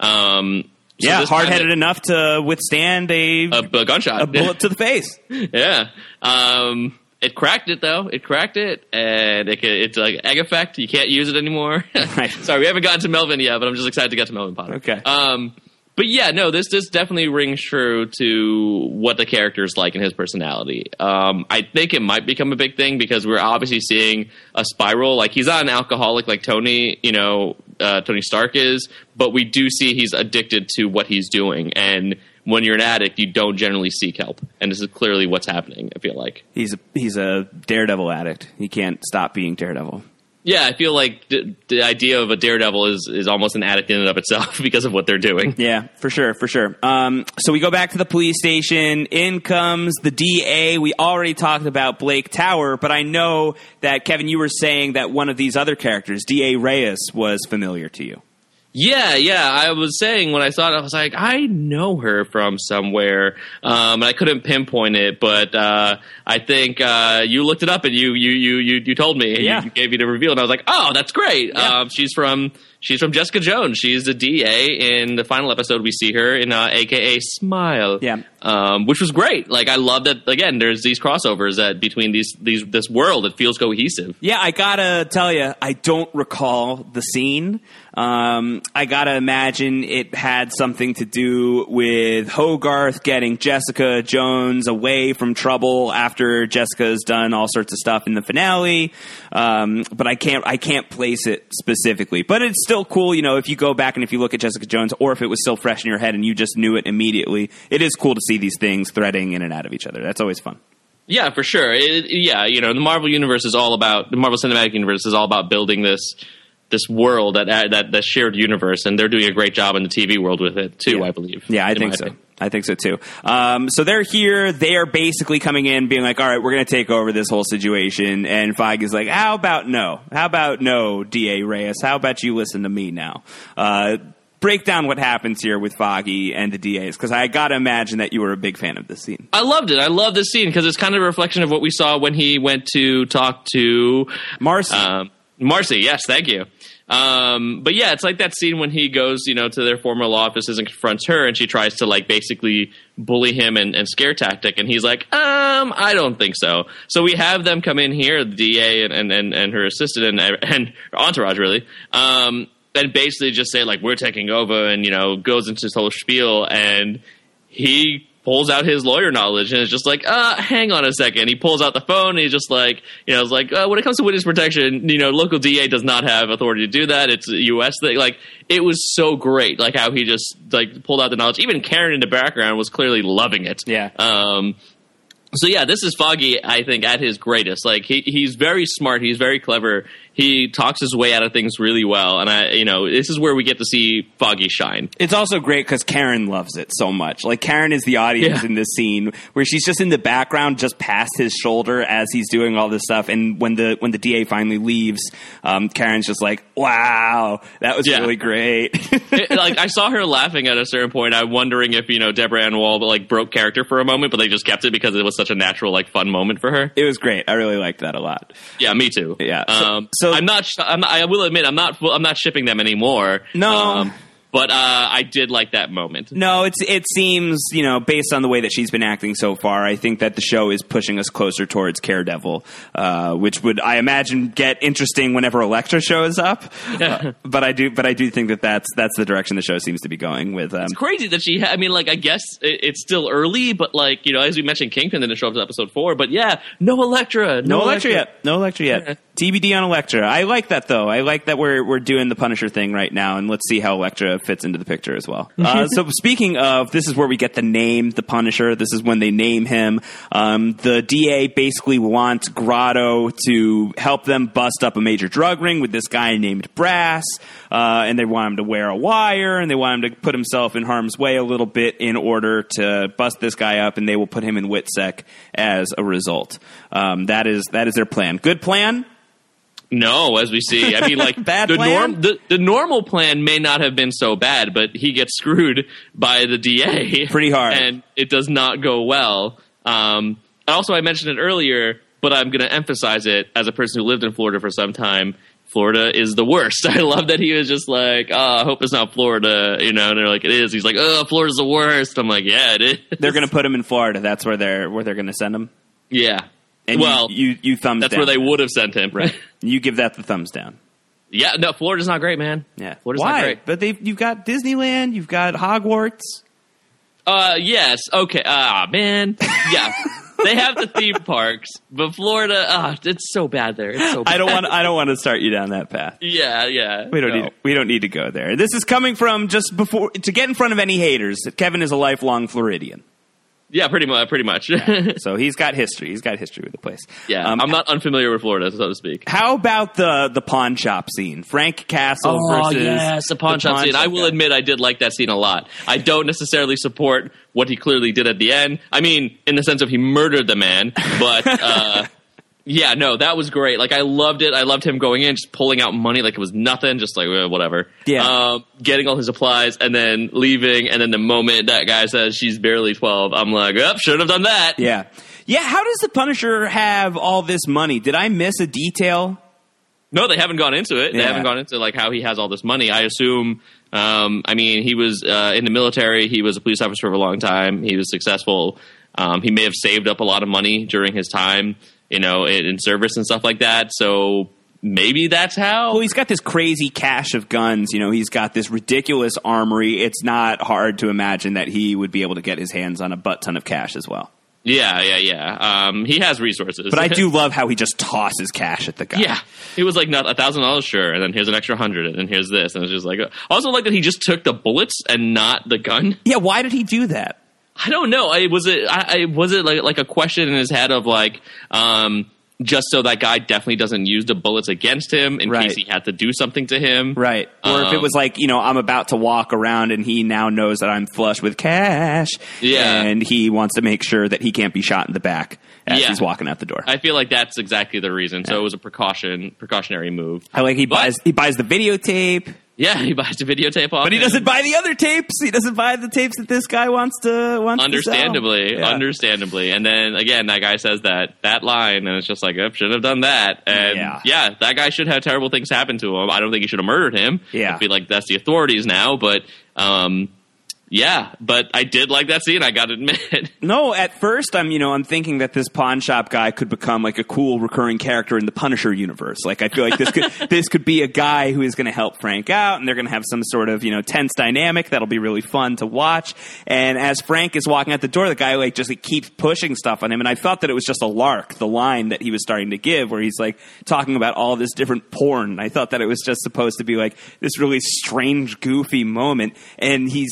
Um, so yeah, hard-headed it, enough to withstand a, a, a gunshot. a bullet to the face. Yeah. Um, it cracked it, though. It cracked it, and it, it's like egg effect. You can't use it anymore. Right. Sorry, we haven't gotten to Melvin yet, but I'm just excited to get to Melvin Potter. Okay. Um, But yeah, no, this this definitely rings true to what the character is like and his personality. Um, I think it might become a big thing because we're obviously seeing a spiral. Like, he's not an alcoholic like Tony, you know, uh, Tony Stark is, but we do see he's addicted to what he's doing. And when you're an addict, you don't generally seek help. And this is clearly what's happening, I feel like. He's a, he's a Daredevil addict. He can't stop being Daredevil. Yeah, I feel like the, the idea of a Daredevil is, is almost an addict in and of itself because of what they're doing. Yeah, for sure, for sure. Um, so we go back to the police station. In comes the D A. We already talked about Blake Tower, but I know that, Kevin, you were saying that one of these other characters, D A Reyes, was familiar to you. Yeah, yeah. I was saying when I saw it, I was like, I know her from somewhere. Um, and I couldn't pinpoint it, but uh, I think uh, you looked it up and you you you you, you told me. Yeah. You, you gave me the reveal, and I was like, oh, that's great. Yeah. Um, she's from she's from Jessica Jones. She's the D A in the final episode. We see her in uh, A K A Smile. Yeah. Um, which was great. Like, I love that. Again, there's these crossovers that between these these this world. It feels cohesive. Yeah, I gotta tell you, I don't recall the scene. Um, I gotta imagine it had something to do with Hogarth getting Jessica Jones away from trouble after Jessica's done all sorts of stuff in the finale. Um, but I can't, I can't place it specifically. But it's still cool, you know, if you go back and if you look at Jessica Jones, or if it was still fresh in your head and you just knew it immediately, it is cool to see these things threading in and out of each other. That's always fun. Yeah, for sure. It, yeah, you know, the Marvel universe is all about the Marvel Cinematic Universe is all about building this this world that that that shared universe, and they're doing a great job in the T V world with it too. Yeah. I believe. Yeah, I think so. Opinion. I think so too. Um, so they're here. They are basically coming in, being like, "All right, we're going to take over this whole situation." And Feige's like, "How about no? How about no, D A Reyes? How about you listen to me now?" Uh, break down what happens here with Foggy and the D As, because I got to imagine that you were a big fan of this scene. I loved it. I love this scene because it's kind of a reflection of what we saw when he went to talk to Marcy. Um, Marcy, yes, thank you. Um, but yeah, it's like that scene when he goes, you know, to their former law offices and confronts her, and she tries to like basically bully him and, and scare tactic, and he's like, um, I don't think so. So we have them come in here, the D A and and, and her assistant and and her entourage, really, um, and basically just say like, we're taking over, and you know, goes into this whole spiel, and he pulls out his lawyer knowledge and it's just like, uh, hang on a second. He pulls out the phone and he's just like, you know, it's like, uh, when it comes to witness protection, you know, local D A does not have authority to do that. It's a U S thing. Like, it was so great, like how he just like pulled out the knowledge. Even Karen in the background was clearly loving it. Yeah. Um, so yeah, this is Foggy, I think, at his greatest. Like, he, he's very smart. He's very clever. he talks his way out of things really well, and I, you know, this is where we get to see Foggy shine. It's also great because Karen loves it so much. Like, Karen is the audience Yeah. in this scene where she's just in the background, just past his shoulder as he's doing all this stuff. And when the when the D A finally leaves, um, Karen's just like, "Wow, that was Yeah. really great." It, like, I saw her laughing at a certain point. I'm wondering if, you know, Deborah Ann Woll, like, broke character for a moment, but they just kept it because it was such a natural, like, fun moment for her. It was great. I really liked that a lot. Yeah, me too. Yeah. So- Um, so- I'm not. sh- I'm not. I will admit, I'm not. I'm not shipping them anymore. No. Um, but uh, I did like that moment. No, it's it seems, you know, based on the way that she's been acting so far, I think that the show is pushing us closer towards Daredevil, uh, which would, I imagine, get interesting whenever Elektra shows up. Uh, but I do, but I do think that that's that's the direction the show seems to be going with. Um, It's crazy that she. Ha- I mean, like, I guess it, it's still early, but like, you know, as we mentioned, Kingpin didn't show up to episode four. But yeah, no Elektra, no Elektra yet. No Elektra yet. Yeah. T B D on Elektra. I like that though. I like that we're we're doing the Punisher thing right now, and let's see how Elektra fits into the picture as well. Uh, so speaking of, this is where we get the name, the Punisher. This is when they name him. Um, the D A basically wants Grotto to help them bust up a major drug ring with this guy named Brass, uh, and they want him to wear a wire, and they want him to put himself in harm's way a little bit in order to bust this guy up, and they will put him in WITSEC as a result. Um, that is that is their plan. Good plan. No, as we see, I mean, like Bad the plan? norm, the, the normal plan may not have been so bad, but he gets screwed by the D A Pretty hard. and it does not go well. Um, also, I mentioned it earlier, but I'm going to emphasize it as a person who lived in Florida for some time. Florida is the worst. I love that he was just like, oh, I hope it's not Florida, you know. And they're like, it is. He's like, oh, Florida's the worst. I'm like, yeah, it is. They're going to put him in Florida. That's where they're where they're going to send him. Yeah. And well, you you, you thumbs that's down. where they would have sent him. Right. You give that the thumbs down. Yeah, no, Florida's not great, man. Yeah. Florida's Why? not great. But they you've got Disneyland, you've got Hogwarts. Uh, yes. Okay. Ah, man. Yeah. They have the theme parks, but Florida, ah, it's so bad there. It's so bad. I don't want I don't want to start you down that path. Yeah, yeah. We don't no. need we don't need to go there. This is coming from just before to get in front of any haters. Kevin is a lifelong Floridian. Yeah, pretty much. Pretty much. Yeah, So he's got history. He's got history with the place. Um, I'm not unfamiliar with Florida, so to speak. How about the the pawn shop scene? Frank Castle Oh, versus yes, the pawn shop scene. I will guy. admit I did like that scene a lot. I don't necessarily support what he clearly did at the end. I mean, in the sense of he murdered the man, but uh, yeah, no, that was great. Like, I loved it. I loved him going in, just pulling out money like it was nothing, just like, eh, whatever. Yeah. Um, getting all his supplies and then leaving, and then the moment that guy says she's barely twelve, I'm like, oh, should have done that. Yeah. Yeah, how does the Punisher have all this money? Did I miss a detail? No, they haven't gone into it. They Yeah. haven't gone into like how he has all this money. I assume. Um, I mean, he was uh, in the military. He was a police officer for a long time. He was successful. Um, he may have saved up a lot of money during his time, you know, in, in service and stuff like that. So maybe that's how. Well, he's got this crazy cache of guns. You know, he's got this ridiculous armory. It's not hard to imagine that he would be able to get his hands on a butt ton of cash as well. Yeah, yeah, yeah. Um, he has resources. But I do love how he just tosses cash at the guy. Yeah, he was like, "Not a thousand dollars, sure," and then here's an extra hundred, and then here's this, and it's just like, uh, I also like that he just took the bullets and not the gun. Yeah, why did he do that? I don't know. I was it. I, I was it like like a question in his head of like, um, just so that guy definitely doesn't use the bullets against him in Right. case he had to do something to him. Right. Or if it Um, was like, you know, I'm about to walk around and he now knows that I'm flush with cash. Yeah. And he wants to make sure that he can't be shot in the back as Yeah. he's walking out the door. I feel like that's exactly the reason. So it was a precaution, precautionary move. I like he But- buys he buys the videotape, Yeah, he buys the videotape off, but he him. doesn't buy the other tapes. He doesn't buy the tapes that this guy wants to wants Understandably, to sell. Yeah. understandably, and then again, that guy says that that line, and it's just like, I should have done that, and Yeah. yeah. that guy should have terrible things happen to him. I don't think he should have murdered him. Yeah. I feel like that's the authorities now, but um, yeah, but I did like that scene. I got to admit. No, at first I'm, you know, I'm thinking that this pawn shop guy could become like a cool recurring character in the Punisher universe. Like I feel like this could this could be a guy who is going to help Frank out, and they're going to have some sort of, you know, tense dynamic that'll be really fun to watch. And as Frank is walking out the door, the guy like just like, keeps pushing stuff on him, and I thought that it was just a lark, the line that he was starting to give, where he's like talking about all this different porn. I thought that it was just supposed to be like this really strange, goofy moment, and he's, you know, he's saying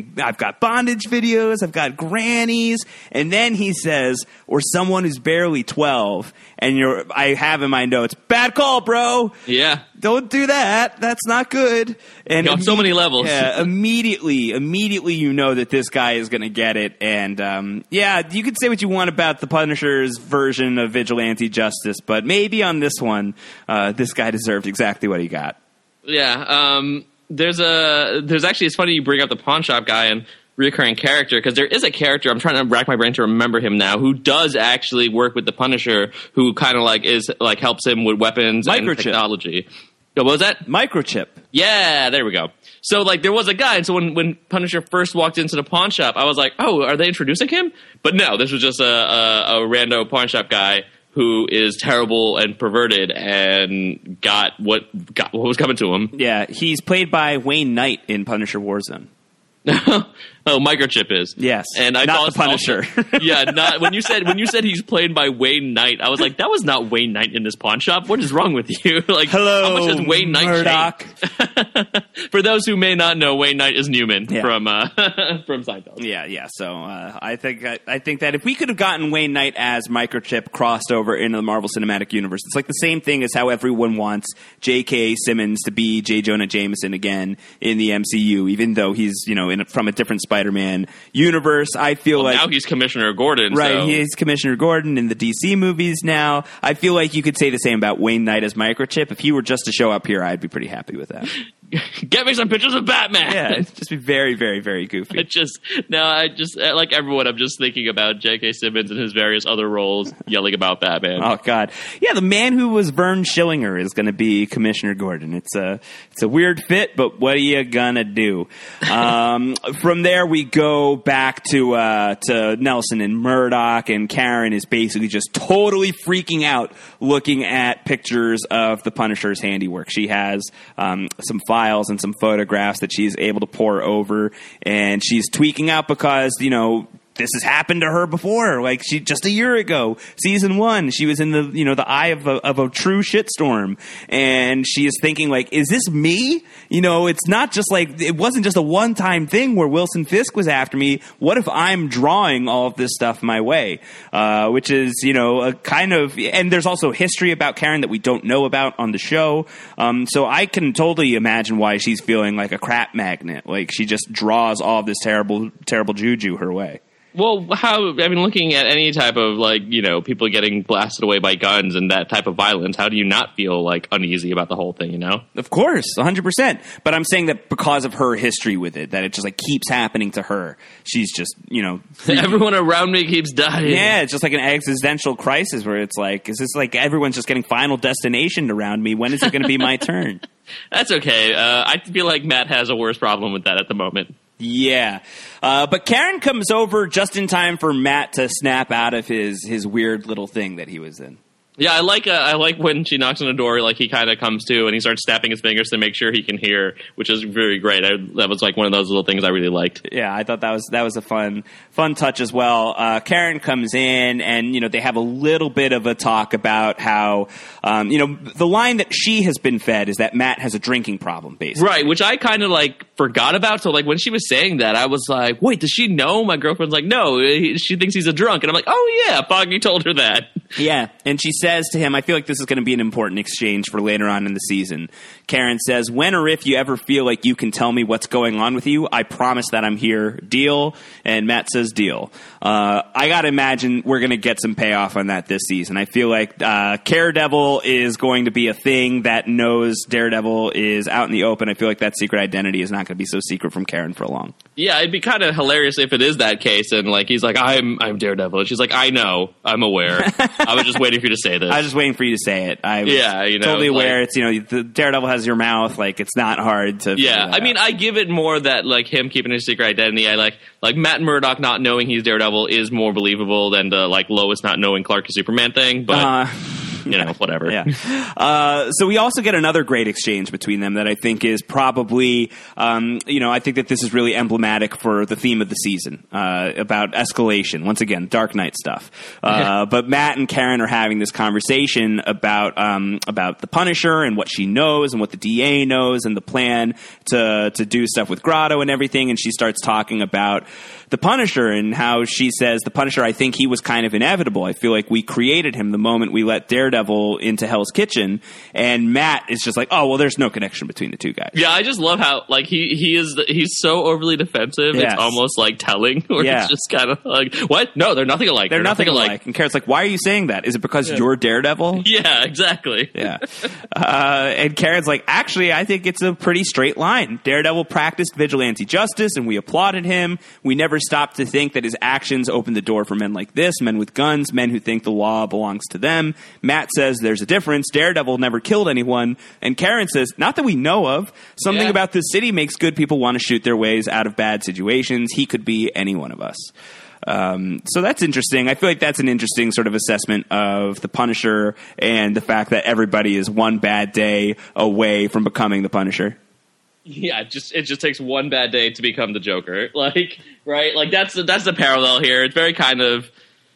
I've got bondage videos, I've got grannies, and then he says, or someone who's barely twelve, and you're, I have in my notes, bad call, bro. Yeah. Don't do that. That's not good. And on so many levels. Yeah, immediately, immediately you know that this guy is going to get it. And, um, yeah, you could say what you want about the Punisher's version of vigilante justice, but maybe on this one, uh, this guy deserved exactly what he got. Yeah, um, there's a there's actually it's funny you bring up the pawn shop guy and recurring character because there is a character I'm trying to rack my brain to remember him now who does actually work with the Punisher who kind of like is like helps him with weapons Microchip. and technology. What was that? Microchip. Yeah, there we go. So like there was a guy, and so when when Punisher first walked into the pawn shop, I was like, oh, are they introducing him? But no, this was just a a, a rando pawn shop guy who is terrible and perverted and got what got what was coming to him. Yeah, he's played by Wayne Knight in Punisher Warzone. Oh, Microchip is. Yes, and I not thought the Punisher. Also, yeah, not when you said when you said he's played by Wayne Knight, I was like, that was not Wayne Knight in this pawn shop. What is wrong with you? Like, hello, how much does Wayne Knight Murdoch? For those who may not know, Wayne Knight is Newman yeah. from uh, from Seinfeld. Yeah, yeah. So uh, I think I, I think that if we could have gotten Wayne Knight as Microchip crossed over into the Marvel Cinematic Universe, it's like the same thing as how everyone wants J K. Simmons to be J. Jonah Jameson again in the M C U, even though he's you know in a, from a different Spider-Man universe. I feel well, like now he's Commissioner Gordon, right? So. He's Commissioner Gordon in the D C movies now. I feel like you could say the same about Wayne Knight as Microchip. If he were just to show up here, I'd be pretty happy with that. Get me some pictures of Batman. Yeah, it'd just be very, very, very goofy. It just no, I just like everyone. I'm just thinking about J K. Simmons and his various other roles, yelling about Batman. Oh God, yeah, the man who was Vern Schillinger is going to be Commissioner Gordon. It's a it's a weird fit, but what are you gonna do? Um, from there, we go back to uh, to Nelson and Murdoch, and Karen is basically just totally freaking out, looking at pictures of the Punisher's handiwork. She has um, some files and some photographs that she's able to pour over, and she's tweaking out because, you know, this has happened to her before. Like, she just a year ago, season one, she was in the, you know, the eye of a, of a true shitstorm, and she is thinking, like, is this me? You know, it's not just like, it wasn't just a one-time thing where Wilson Fisk was after me. What if I'm drawing all of this stuff my way? Uh, which is, you know, a kind of, and there's also history about Karen that we don't know about on the show. Um, so I can totally imagine why she's feeling like a crap magnet. Like, she just draws all of this terrible, terrible juju her way. Well, how, I mean, looking at any type of, like, you know, people getting blasted away by guns and that type of violence, how do you not feel, like, uneasy about the whole thing, you know? Of course, one hundred percent. But I'm saying that because of her history with it, that it just, like, keeps happening to her. She's just, you know... Everyone around me keeps dying. Yeah, it's just like an existential crisis where it's like, is this like everyone's just getting Final Destination around me? When is it going to be my turn? That's okay. Uh, I feel like Matt has a worse problem with that at the moment. Yeah. Uh, but Karen comes over just in time for Matt to snap out of his, his weird little thing that he was in. Yeah, I like uh, I like when she knocks on the door, like he kind of comes to and he starts snapping his fingers to make sure he can hear, which is very great. I, that was like one of those little things I really liked. Yeah, I thought that was that was a fun fun touch as well. Uh, Karen comes in and, you know, they have a little bit of a talk about how, um, you know, the line that she has been fed is that Matt has a drinking problem, basically. Right, which I kind of like forgot about. So like when she was saying that, I was like, wait, does she know? My girlfriend's like, no, he, she thinks he's a drunk. And I'm like, oh yeah, Foggy told her that. Yeah, and she says to him, I feel like this is going to be an important exchange for later on in the season. Karen says, when or if you ever feel like you can tell me what's going on with you, I promise that I'm here. Deal? And Matt says, deal. Uh, I got to imagine we're going to get some payoff on that this season. I feel like uh, Daredevil is going to be a thing that knows Daredevil is out in the open. I feel like that secret identity is not going to be so secret from Karen for long. Yeah, it'd be kind of hilarious if it is that case, and like he's like, I'm I'm Daredevil. And she's like, I know, I'm aware. I was just waiting for you to say this. I was just waiting for you to say it. I was yeah, you know, totally aware. Like, it's, you know, the Daredevil has your mouth. Like, it's not hard to. Yeah, I mean, out. I give it more that like him keeping his secret identity. I like like Matt Murdock not knowing he's Daredevil is more believable than the like Lois not knowing Clark is Superman thing. But uh, you know, whatever. Yeah. Uh, so we also get another great exchange between them that I think is probably, um, you know, I think that this is really emblematic for the theme of the season, uh, about escalation. Once again, Dark Knight stuff. Uh, but Matt and Karen are having this conversation about, um, about the Punisher and what she knows and what the D A knows and the plan to, to do stuff with Grotto and everything. And she starts talking about the Punisher and how she says the Punisher, I think he was kind of inevitable. I feel like we created him the moment we let Daredevil into Hell's Kitchen. And Matt is just like, oh, well, there's no connection between the two guys. Yeah, I just love how, like, he, he is, he's so overly defensive. Yes. It's almost like telling, where Yeah. it's just kind of like, what? No, they're nothing alike. They're, They're, nothing, nothing alike. alike. And Karen's like, why are you saying that? Is it because Yeah. you're Daredevil? Yeah, exactly. Yeah. Uh, and Karen's like, actually, I think it's a pretty straight line. Daredevil practiced vigilante justice, and we applauded him. We never stopped to think that his actions opened the door for men like this, men with guns, men who think the law belongs to them. Matt says there's a difference. Daredevil never killed anyone. And Karen says, not that we know of. Something Yeah. about this city makes good people want to shoot their ways out of bad situations. He could be any one of us. Um, so that's interesting. I feel like that's an interesting sort of assessment of the Punisher and the fact that everybody is one bad day away from becoming the Punisher. Yeah, it just it just takes one bad day to become the Joker. Like, right? Like that's the, that's the parallel here. It's very kind of,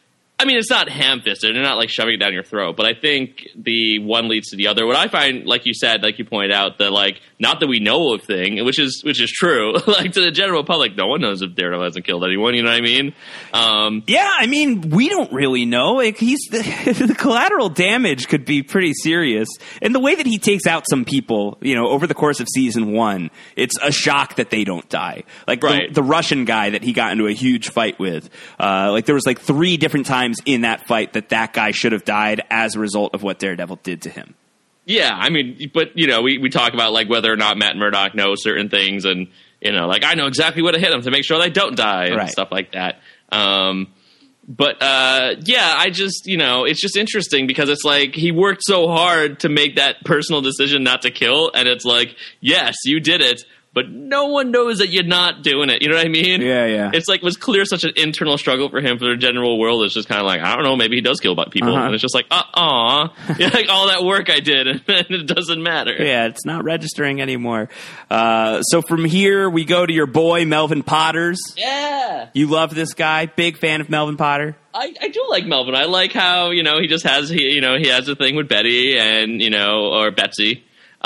I mean, it's not ham-fisted. They're not like shoving it down your throat. But I think the one leads to the other. What I find, like you said, like you pointed out, that like not that we know of thing, which is which is true. Like to the general public, no one knows if Daredevil hasn't killed anyone. You know what I mean? Um, Yeah, I mean, we don't really know. Like he's the, the collateral damage could be pretty serious, and the way that he takes out some people, you know, over the course of season one, it's a shock that they don't die. Like Right. the, the Russian guy that he got into a huge fight with. Uh, like there was like three different times in that fight that that guy should have died as a result of what Daredevil did to him. Yeah, I mean, but, you know, we, we talk about, like, whether or not Matt Murdock knows certain things, and, you know, like, I know exactly what to hit them to make sure they don't die, and Right. stuff like that. Um, but, uh, yeah, I just, you know, it's just interesting, because it's like, he worked so hard to make that personal decision not to kill, and it's like, yes, you did it, but no one knows that you're not doing it. You know what I mean? Yeah, yeah. It's like, it was clear such an internal struggle for him. For the general world, it's just kind of like, I don't know, maybe he does kill people. Uh-huh. And it's just like, uh-uh. Yeah, like all that work I did, and it doesn't matter. Yeah, it's not registering anymore. Uh, so from here, we go to your boy, Melvin Potters. Yeah. You love this guy. Big fan of Melvin Potter. I, I do like Melvin. I like how, you know, he just has, he, you know, he has a thing with Betty and, you know, or Betsy.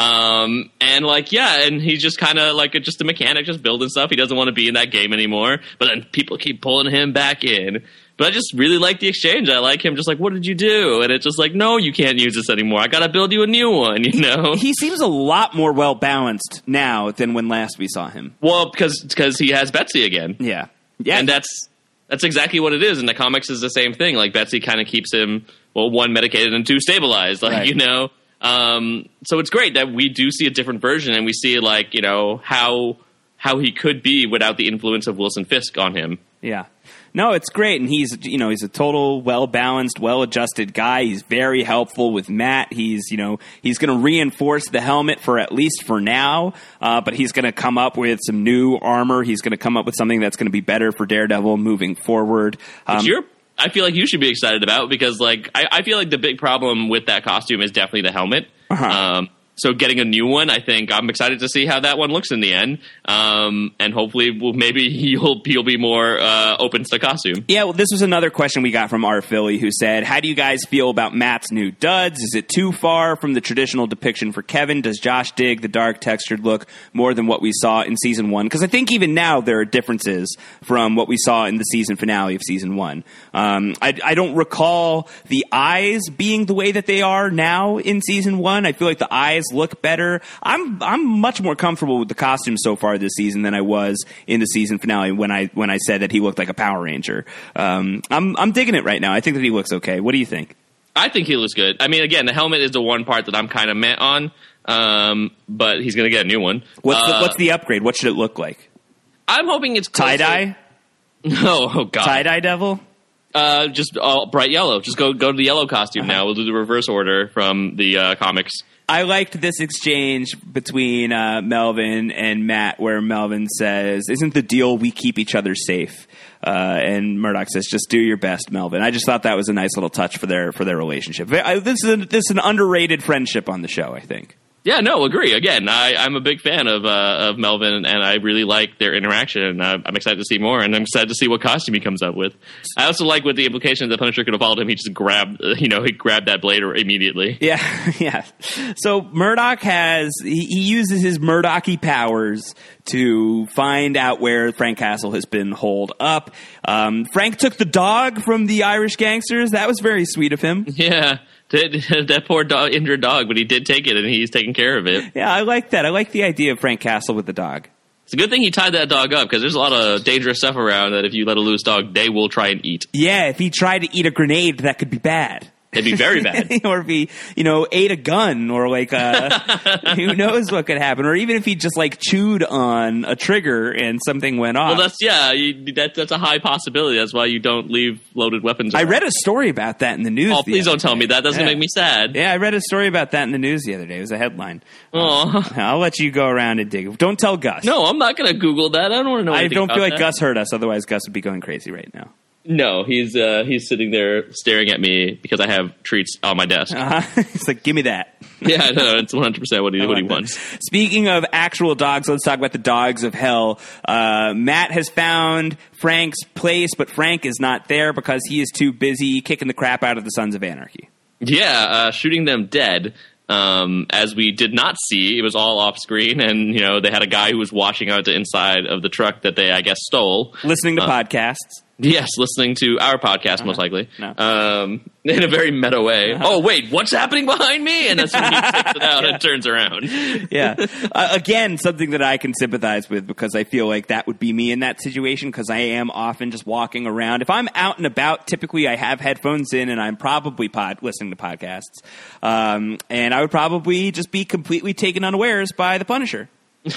Um, and like, yeah, and he's just kind of like a, just a mechanic, just building stuff. He doesn't want to be in that game anymore, but then people keep pulling him back in. But I just really like the exchange. I like him just like, what did you do? And it's just like, no, you can't use this anymore. I got to build you a new one, you know? He seems a lot more well balanced now than when last we saw him. Well, because because he has Betsy again. Yeah. Yeah. And that's that's exactly what it is. In the comics is the same thing. Like Betsy kind of keeps him, well, one, medicated and two, stabilized. Like, Right. you know? Um, so it's great that we do see a different version, and we see like, you know, how how he could be without the influence of Wilson Fisk on him. Yeah. No, it's great, and he's you know he's a total well balanced, well adjusted guy. He's very helpful with Matt. He's you know he's going to reinforce the helmet for at least for now, uh, but he's going to come up with some new armor. He's going to come up with something that's going to be better for Daredevil moving forward. Um, Which you're, I feel like you should be excited about, because like I, I feel like the big problem with that costume is definitely the helmet. Uh-huh. Um, so getting a new one, I think I'm excited to see how that one looks in the end, um, and hopefully, we'll, maybe he'll he'll be more uh, open to the costume. Yeah, well, this was another question we got from R. Philly, who said, how do you guys feel about Matt's new duds? Is it too far from the traditional depiction for Kevin? Does Josh dig the dark textured look more than what we saw in season one? Because I think even now there are differences from what we saw in the season finale of season one. Um, I, I don't recall the eyes being the way that they are now in season one. I feel like the eyes look better. I'm I'm much more comfortable with the costume so far this season than I was in the season finale when I when I said that he looked like a Power Ranger. Um, I'm I'm digging it right now. I think that he looks okay. What do you think? I think he looks good. I mean, again, the helmet is the one part that I'm kind of met on, um, but he's going to get a new one. What's uh, the, what's the upgrade? What should it look like? I'm hoping it's Tie closer- dye? No, oh god, Tie dye devil? Uh, just all bright yellow. Just go go to the yellow costume Uh-huh. now. We'll do the reverse order from the uh, comics. I liked this exchange between uh, Melvin and Matt, where Melvin says, "Isn't the deal we keep each other safe?" uh, and Murdoch says, "Just do your best, Melvin." I just thought that was a nice little touch for their for their relationship. I, this is a, this is an underrated friendship on the show, I think. Yeah, no, agree. Again, I, I'm a big fan of uh, of Melvin, and I really like their interaction, and uh, I'm excited to see more, and I'm excited to see what costume he comes up with. I also like with the implication that the Punisher could have followed him, he just grabbed, uh, you know, he grabbed that blade immediately. Yeah, yeah. So Murdoch has, he, he uses his Murdoch-y powers to find out where Frank Castle has been holed up. Um, Frank took the dog from the Irish gangsters. That was very sweet of him. Yeah. That poor dog, injured dog, but he did take it, and he's taking care of it. Yeah, I like that. I like the idea of Frank Castle with the dog. It's a good thing he tied that dog up, because there's a lot of dangerous stuff around that if you let a loose dog, they will try and eat. Yeah, if he tried to eat a grenade, that could be bad. It'd be very bad. Or if he, you know, ate a gun, or like, uh, who knows what could happen. Or even if he just like chewed on a trigger and something went off. Well, that's, yeah, you, that, that's a high possibility. That's why you don't leave loaded weapons around. I read a story about that in the news. Oh, please don't tell me that. That's yeah. going to make me sad. Yeah, I read a story about that in the news the other day. It was a headline. Oh. Uh, I'll let you go around and dig. Don't tell Gus. No, I'm not going to Google that. I don't want to know I anything don't feel about like that. Gus heard us. Otherwise, Gus would be going crazy right now. No, he's uh, he's sitting there staring at me because I have treats on my desk. Uh-huh. He's like, give me that. Yeah, no, it's one hundred percent what he, what he that. wants. Speaking of actual dogs, let's talk about the dogs of hell. Uh, Matt has found Frank's place, but Frank is not there because he is too busy kicking the crap out of the Sons of Anarchy. Yeah, uh, shooting them dead. Um, as we did not see, it was all off screen, and you know they had a guy who was washing out the inside of the truck that they, I guess, stole. Listening to uh, podcasts. Yes, listening to our podcast, uh-huh. most likely. No. Um, in a very meta way. Uh-huh. Oh, wait, what's happening behind me? And that's when he takes it out yeah. and turns around. Yeah. Uh, again, something that I can sympathize with because I feel like that would be me in that situation because I am often just walking around. If I'm out and about, typically I have headphones in and I'm probably pod- listening to podcasts. Um, and I would probably just be completely taken unawares by the Punisher.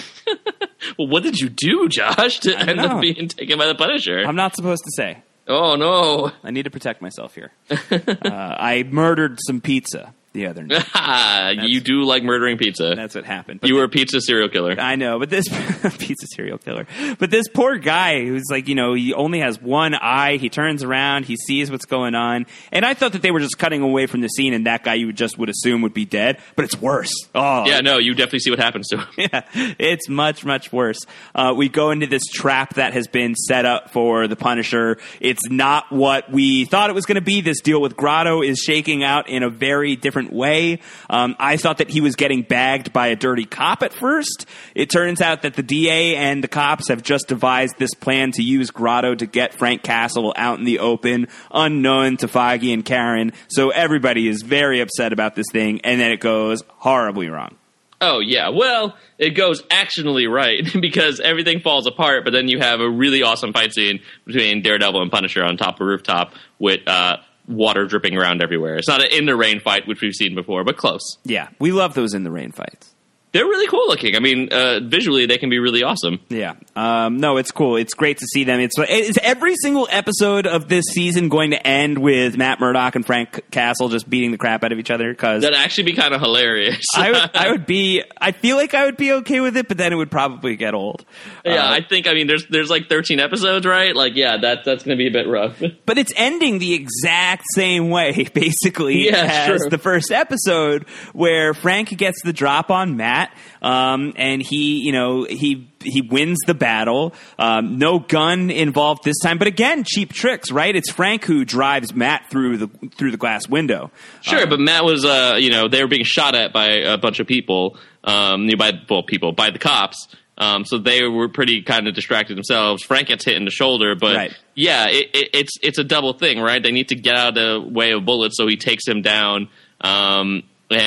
Well, what did you do, Josh, to end up being taken by the Punisher? I'm not supposed to say. Oh, no. I need to protect myself here. uh, I murdered some pizza the other night. You do like murdering pizza. That's what happened. But you were a pizza serial killer. I know, but this pizza serial killer. But this poor guy who's like, you know, he only has one eye. He turns around. He sees what's going on. And I thought that they were just cutting away from the scene, and that guy you just would assume would be dead. But it's worse. Oh, yeah, no, you definitely see what happens to him. Yeah, it's much, much worse. Uh, we go into this trap that has been set up for the Punisher. It's not what we thought it was going to be. This deal with Grotto is shaking out in a very different way. Um, I thought that he was getting bagged by a dirty cop at first. It turns out that the D A and the cops have just devised this plan to use Grotto to get Frank Castle out in the open, unknown to Foggy and Karen. So everybody is very upset about this thing, and then it goes horribly wrong. Oh, yeah. Well, it goes actionally right because everything falls apart, but then you have a really awesome fight scene between Daredevil and Punisher on top of a rooftop with uh, water dripping around everywhere. It's not an in-the-rain fight, which we've seen before, but close. Yeah, we love those in-the-rain fights. They're really cool looking. I mean, uh, visually, they can be really awesome. Yeah. Um, no, it's cool. It's great to see them. It's is every single episode of this season going to end with Matt Murdock and Frank Castle just beating the crap out of each other? Because that'd actually be kind of hilarious. I, would, I would be. I feel like I would be okay with it, but then it would probably get old. Yeah, uh, I think. I mean, there's there's like thirteen episodes, right? Like, yeah, that that's going to be a bit rough. But it's ending the exact same way, basically, yeah, as true. the first episode, where Frank gets the drop on Matt. Um, and he, you know, he he wins the battle. Um, no gun involved this time, but again, cheap tricks, right? It's Frank who drives Matt through the through the glass window. Sure, um, but Matt was, uh, you know, they were being shot at by a bunch of people, um, by well, people by the cops. Um, so they were pretty kind of distracted themselves. Frank gets hit in the shoulder, but right. yeah, it, it, it's it's a double thing, right? They need to get out of the way of bullets, so he takes him down. Um,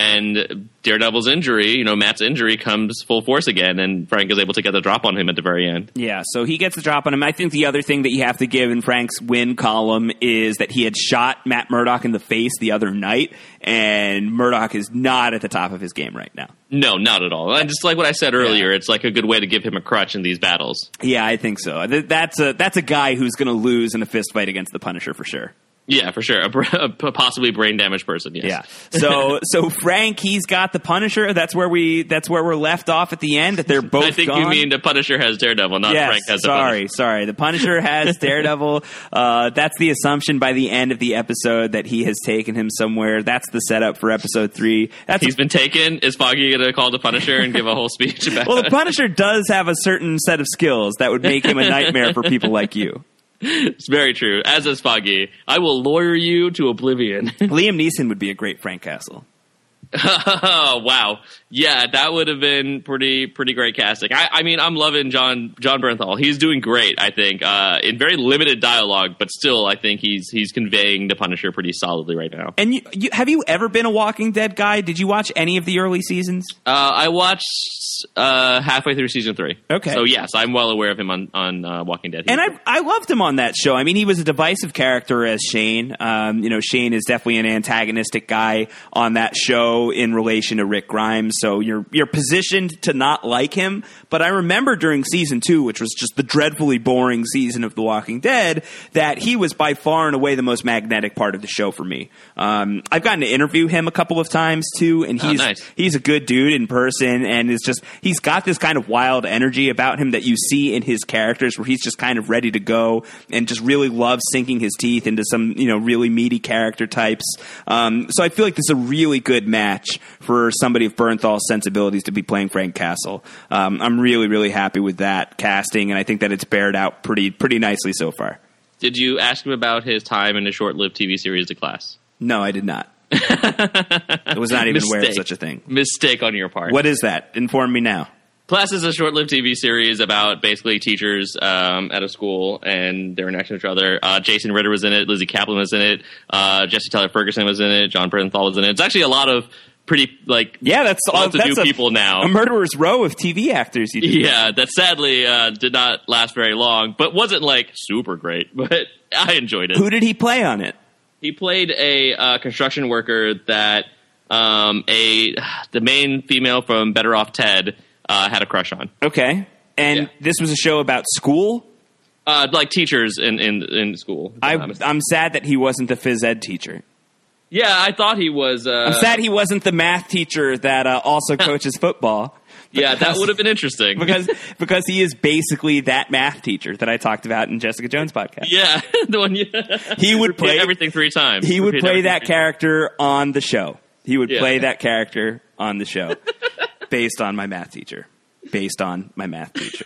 And Daredevil's injury, you know, Matt's injury comes full force again, and Frank is able to get the drop on him at the very end. Yeah, so he gets the drop on him. I think the other thing that you have to give in Frank's win column is that he had shot Matt Murdock in the face the other night, and Murdock is not at the top of his game right now. No, not at all. And just like what I said earlier, yeah. It's like a good way to give him a crutch in these battles. Yeah, I think so. That's a, that's a guy who's going to lose in a fist fight against the Punisher for sure. Yeah, for sure. A, br- a possibly brain damaged person. Yes. Yeah. So so Frank, he's got the Punisher. That's where we. That's where we're left off at the end. That they're both. I think gone. you mean the Punisher has Daredevil, not yes, Frank has the sorry, Punisher. Sorry, The Punisher has Daredevil. Uh, that's the assumption by the end of the episode that he has taken him somewhere. That's the setup for episode three. That's He's a- been taken. Is Foggy going to call the Punisher and give a whole speech about well, it? the Punisher does have a certain set of skills that would make him a nightmare for people like you. It's very true. As is Foggy. I will lawyer you to oblivion. Liam Neeson would be a great Frank Castle. Oh, wow. Yeah, that would have been pretty pretty great casting. I, I mean, I'm loving John John Bernthal. He's doing great, I think, uh, in very limited dialogue, but still, I think he's he's conveying the Punisher pretty solidly right now. And you, you, have you ever been a Walking Dead guy? Did you watch any of the early seasons? Uh, I watched uh, halfway through season three. Okay. So, yes, I'm well aware of him on, on uh, Walking Dead. He's And I great. I loved him on that show. I mean, he was a divisive character as Shane. Um, you know, Shane is definitely an antagonistic guy on that show in relation to Rick Grimes. So you're you're positioned to not like him. But I remember during season two, which was just the dreadfully boring season of The Walking Dead, that he was by far and away the most magnetic part of the show for me. Um, I've gotten to interview him a couple of times too, and he's Oh, nice. he's a good dude in person, and is just he's got this kind of wild energy about him that you see in his characters, where he's just kind of ready to go and just really loves sinking his teeth into some you know really meaty character types. Um, so I feel like this is a really good match for somebody of Bernthal's sensibilities to be playing Frank Castle. Um, I'm really really happy with that casting, and I think that it's bared out pretty pretty nicely so far. Did you ask him about his time in the short-lived T V series The Class? No, I did not. I was not even aware of such a thing. Mistake on your part. What is that? Inform me now. Class is a short-lived T V series about basically teachers um, at a school and their interaction with each other. Uh, Jason Ritter was in it. Lizzie Kaplan was in it. Uh, Jesse Tyler Ferguson was in it. John Bernthal was in it. It's actually a lot of pretty like Yeah, that's all. well-to-do That's a, people now. a murderer's row of T V actors. You did. Yeah, that sadly uh, did not last very long, but wasn't like super great. But I enjoyed it. Who did he play on it? He played a uh, construction worker that um, a the main female from Better Off Ted uh, had a crush on. Okay, and Yeah. this was a show about school. Uh, like teachers in in, in school. I, Um, I'm sad that he wasn't the phys ed teacher. yeah, I thought he was. Uh, I'm sad he wasn't the math teacher that uh, also coaches football. Yeah, that would have been interesting. because because he is basically that math teacher that I talked about in Jessica Jones' podcast. yeah, the one you, He would repeat play everything three times. He would Repeat play everything that three character on the show. He would Yeah. play that character on the show based on my math teacher. Based on my math teacher.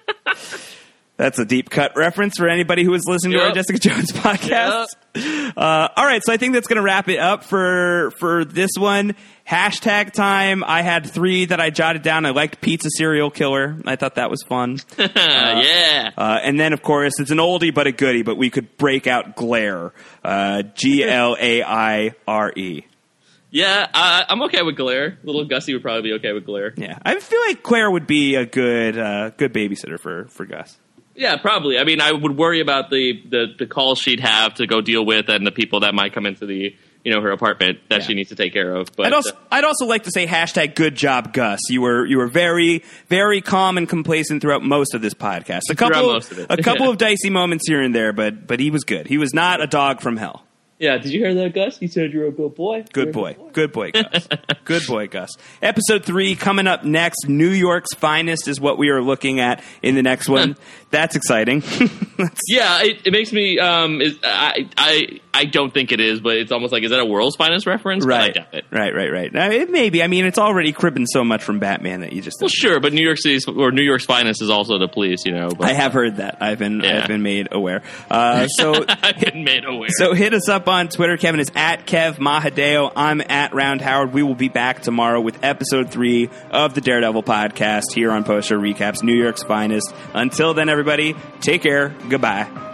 That's a deep cut reference for anybody who was listening to our Yep. Jessica Jones podcast. Uh, all right, so I think that's going to wrap it up for for this one. Hashtag time. I had three that I jotted down. I liked Pizza Serial Killer. I thought that was fun. times. yeah. Uh, and then, of course, it's an oldie but a goodie, but we could break out Glare. Uh, G L A I R E. Yeah, I, I'm okay with Glare. Little Gussie would probably be okay with Glare. Yeah, I feel like Claire would be a good uh, good babysitter for, for Gus. Yeah, probably. I mean, I would worry about the, the, the calls she'd have to go deal with and the people that might come into the you know her apartment that Yeah. she needs to take care of. But I'd also uh, I'd also like to say hashtag good job, Gus. You were you were very very calm and complacent throughout most of this podcast. A couple Throughout of, most of it. a couple Yeah. of dicey moments here and there, but but he was good. He was not a dog from hell. yeah, did you hear that, Gus? He said you're a good boy. You're Good a boy. Good boy, Gus. Good boy, Gus. Episode three coming up next. New York's Finest is what we are looking at in the next one. That's exciting. That's- Yeah, it, it makes me. Um, is, I I I don't think it is, but it's almost like, is that a World's Finest reference? But I right. doubt it. Right, right, right. Now, it may be. I mean, it's already cribbing so much from Batman that you just. Well, don't- sure, but New York City's or New York's Finest is also the police, you know. But I have heard that. I've been Yeah. I've been made aware. Uh, so I've been made aware. So hit us up on Twitter. Kevin is at Kev Mahadeo. I'm at Round Howard. We will be back tomorrow with episode three of the Daredevil podcast here on Post Show Recaps, New York's Finest. Until then, everybody, take care. Goodbye.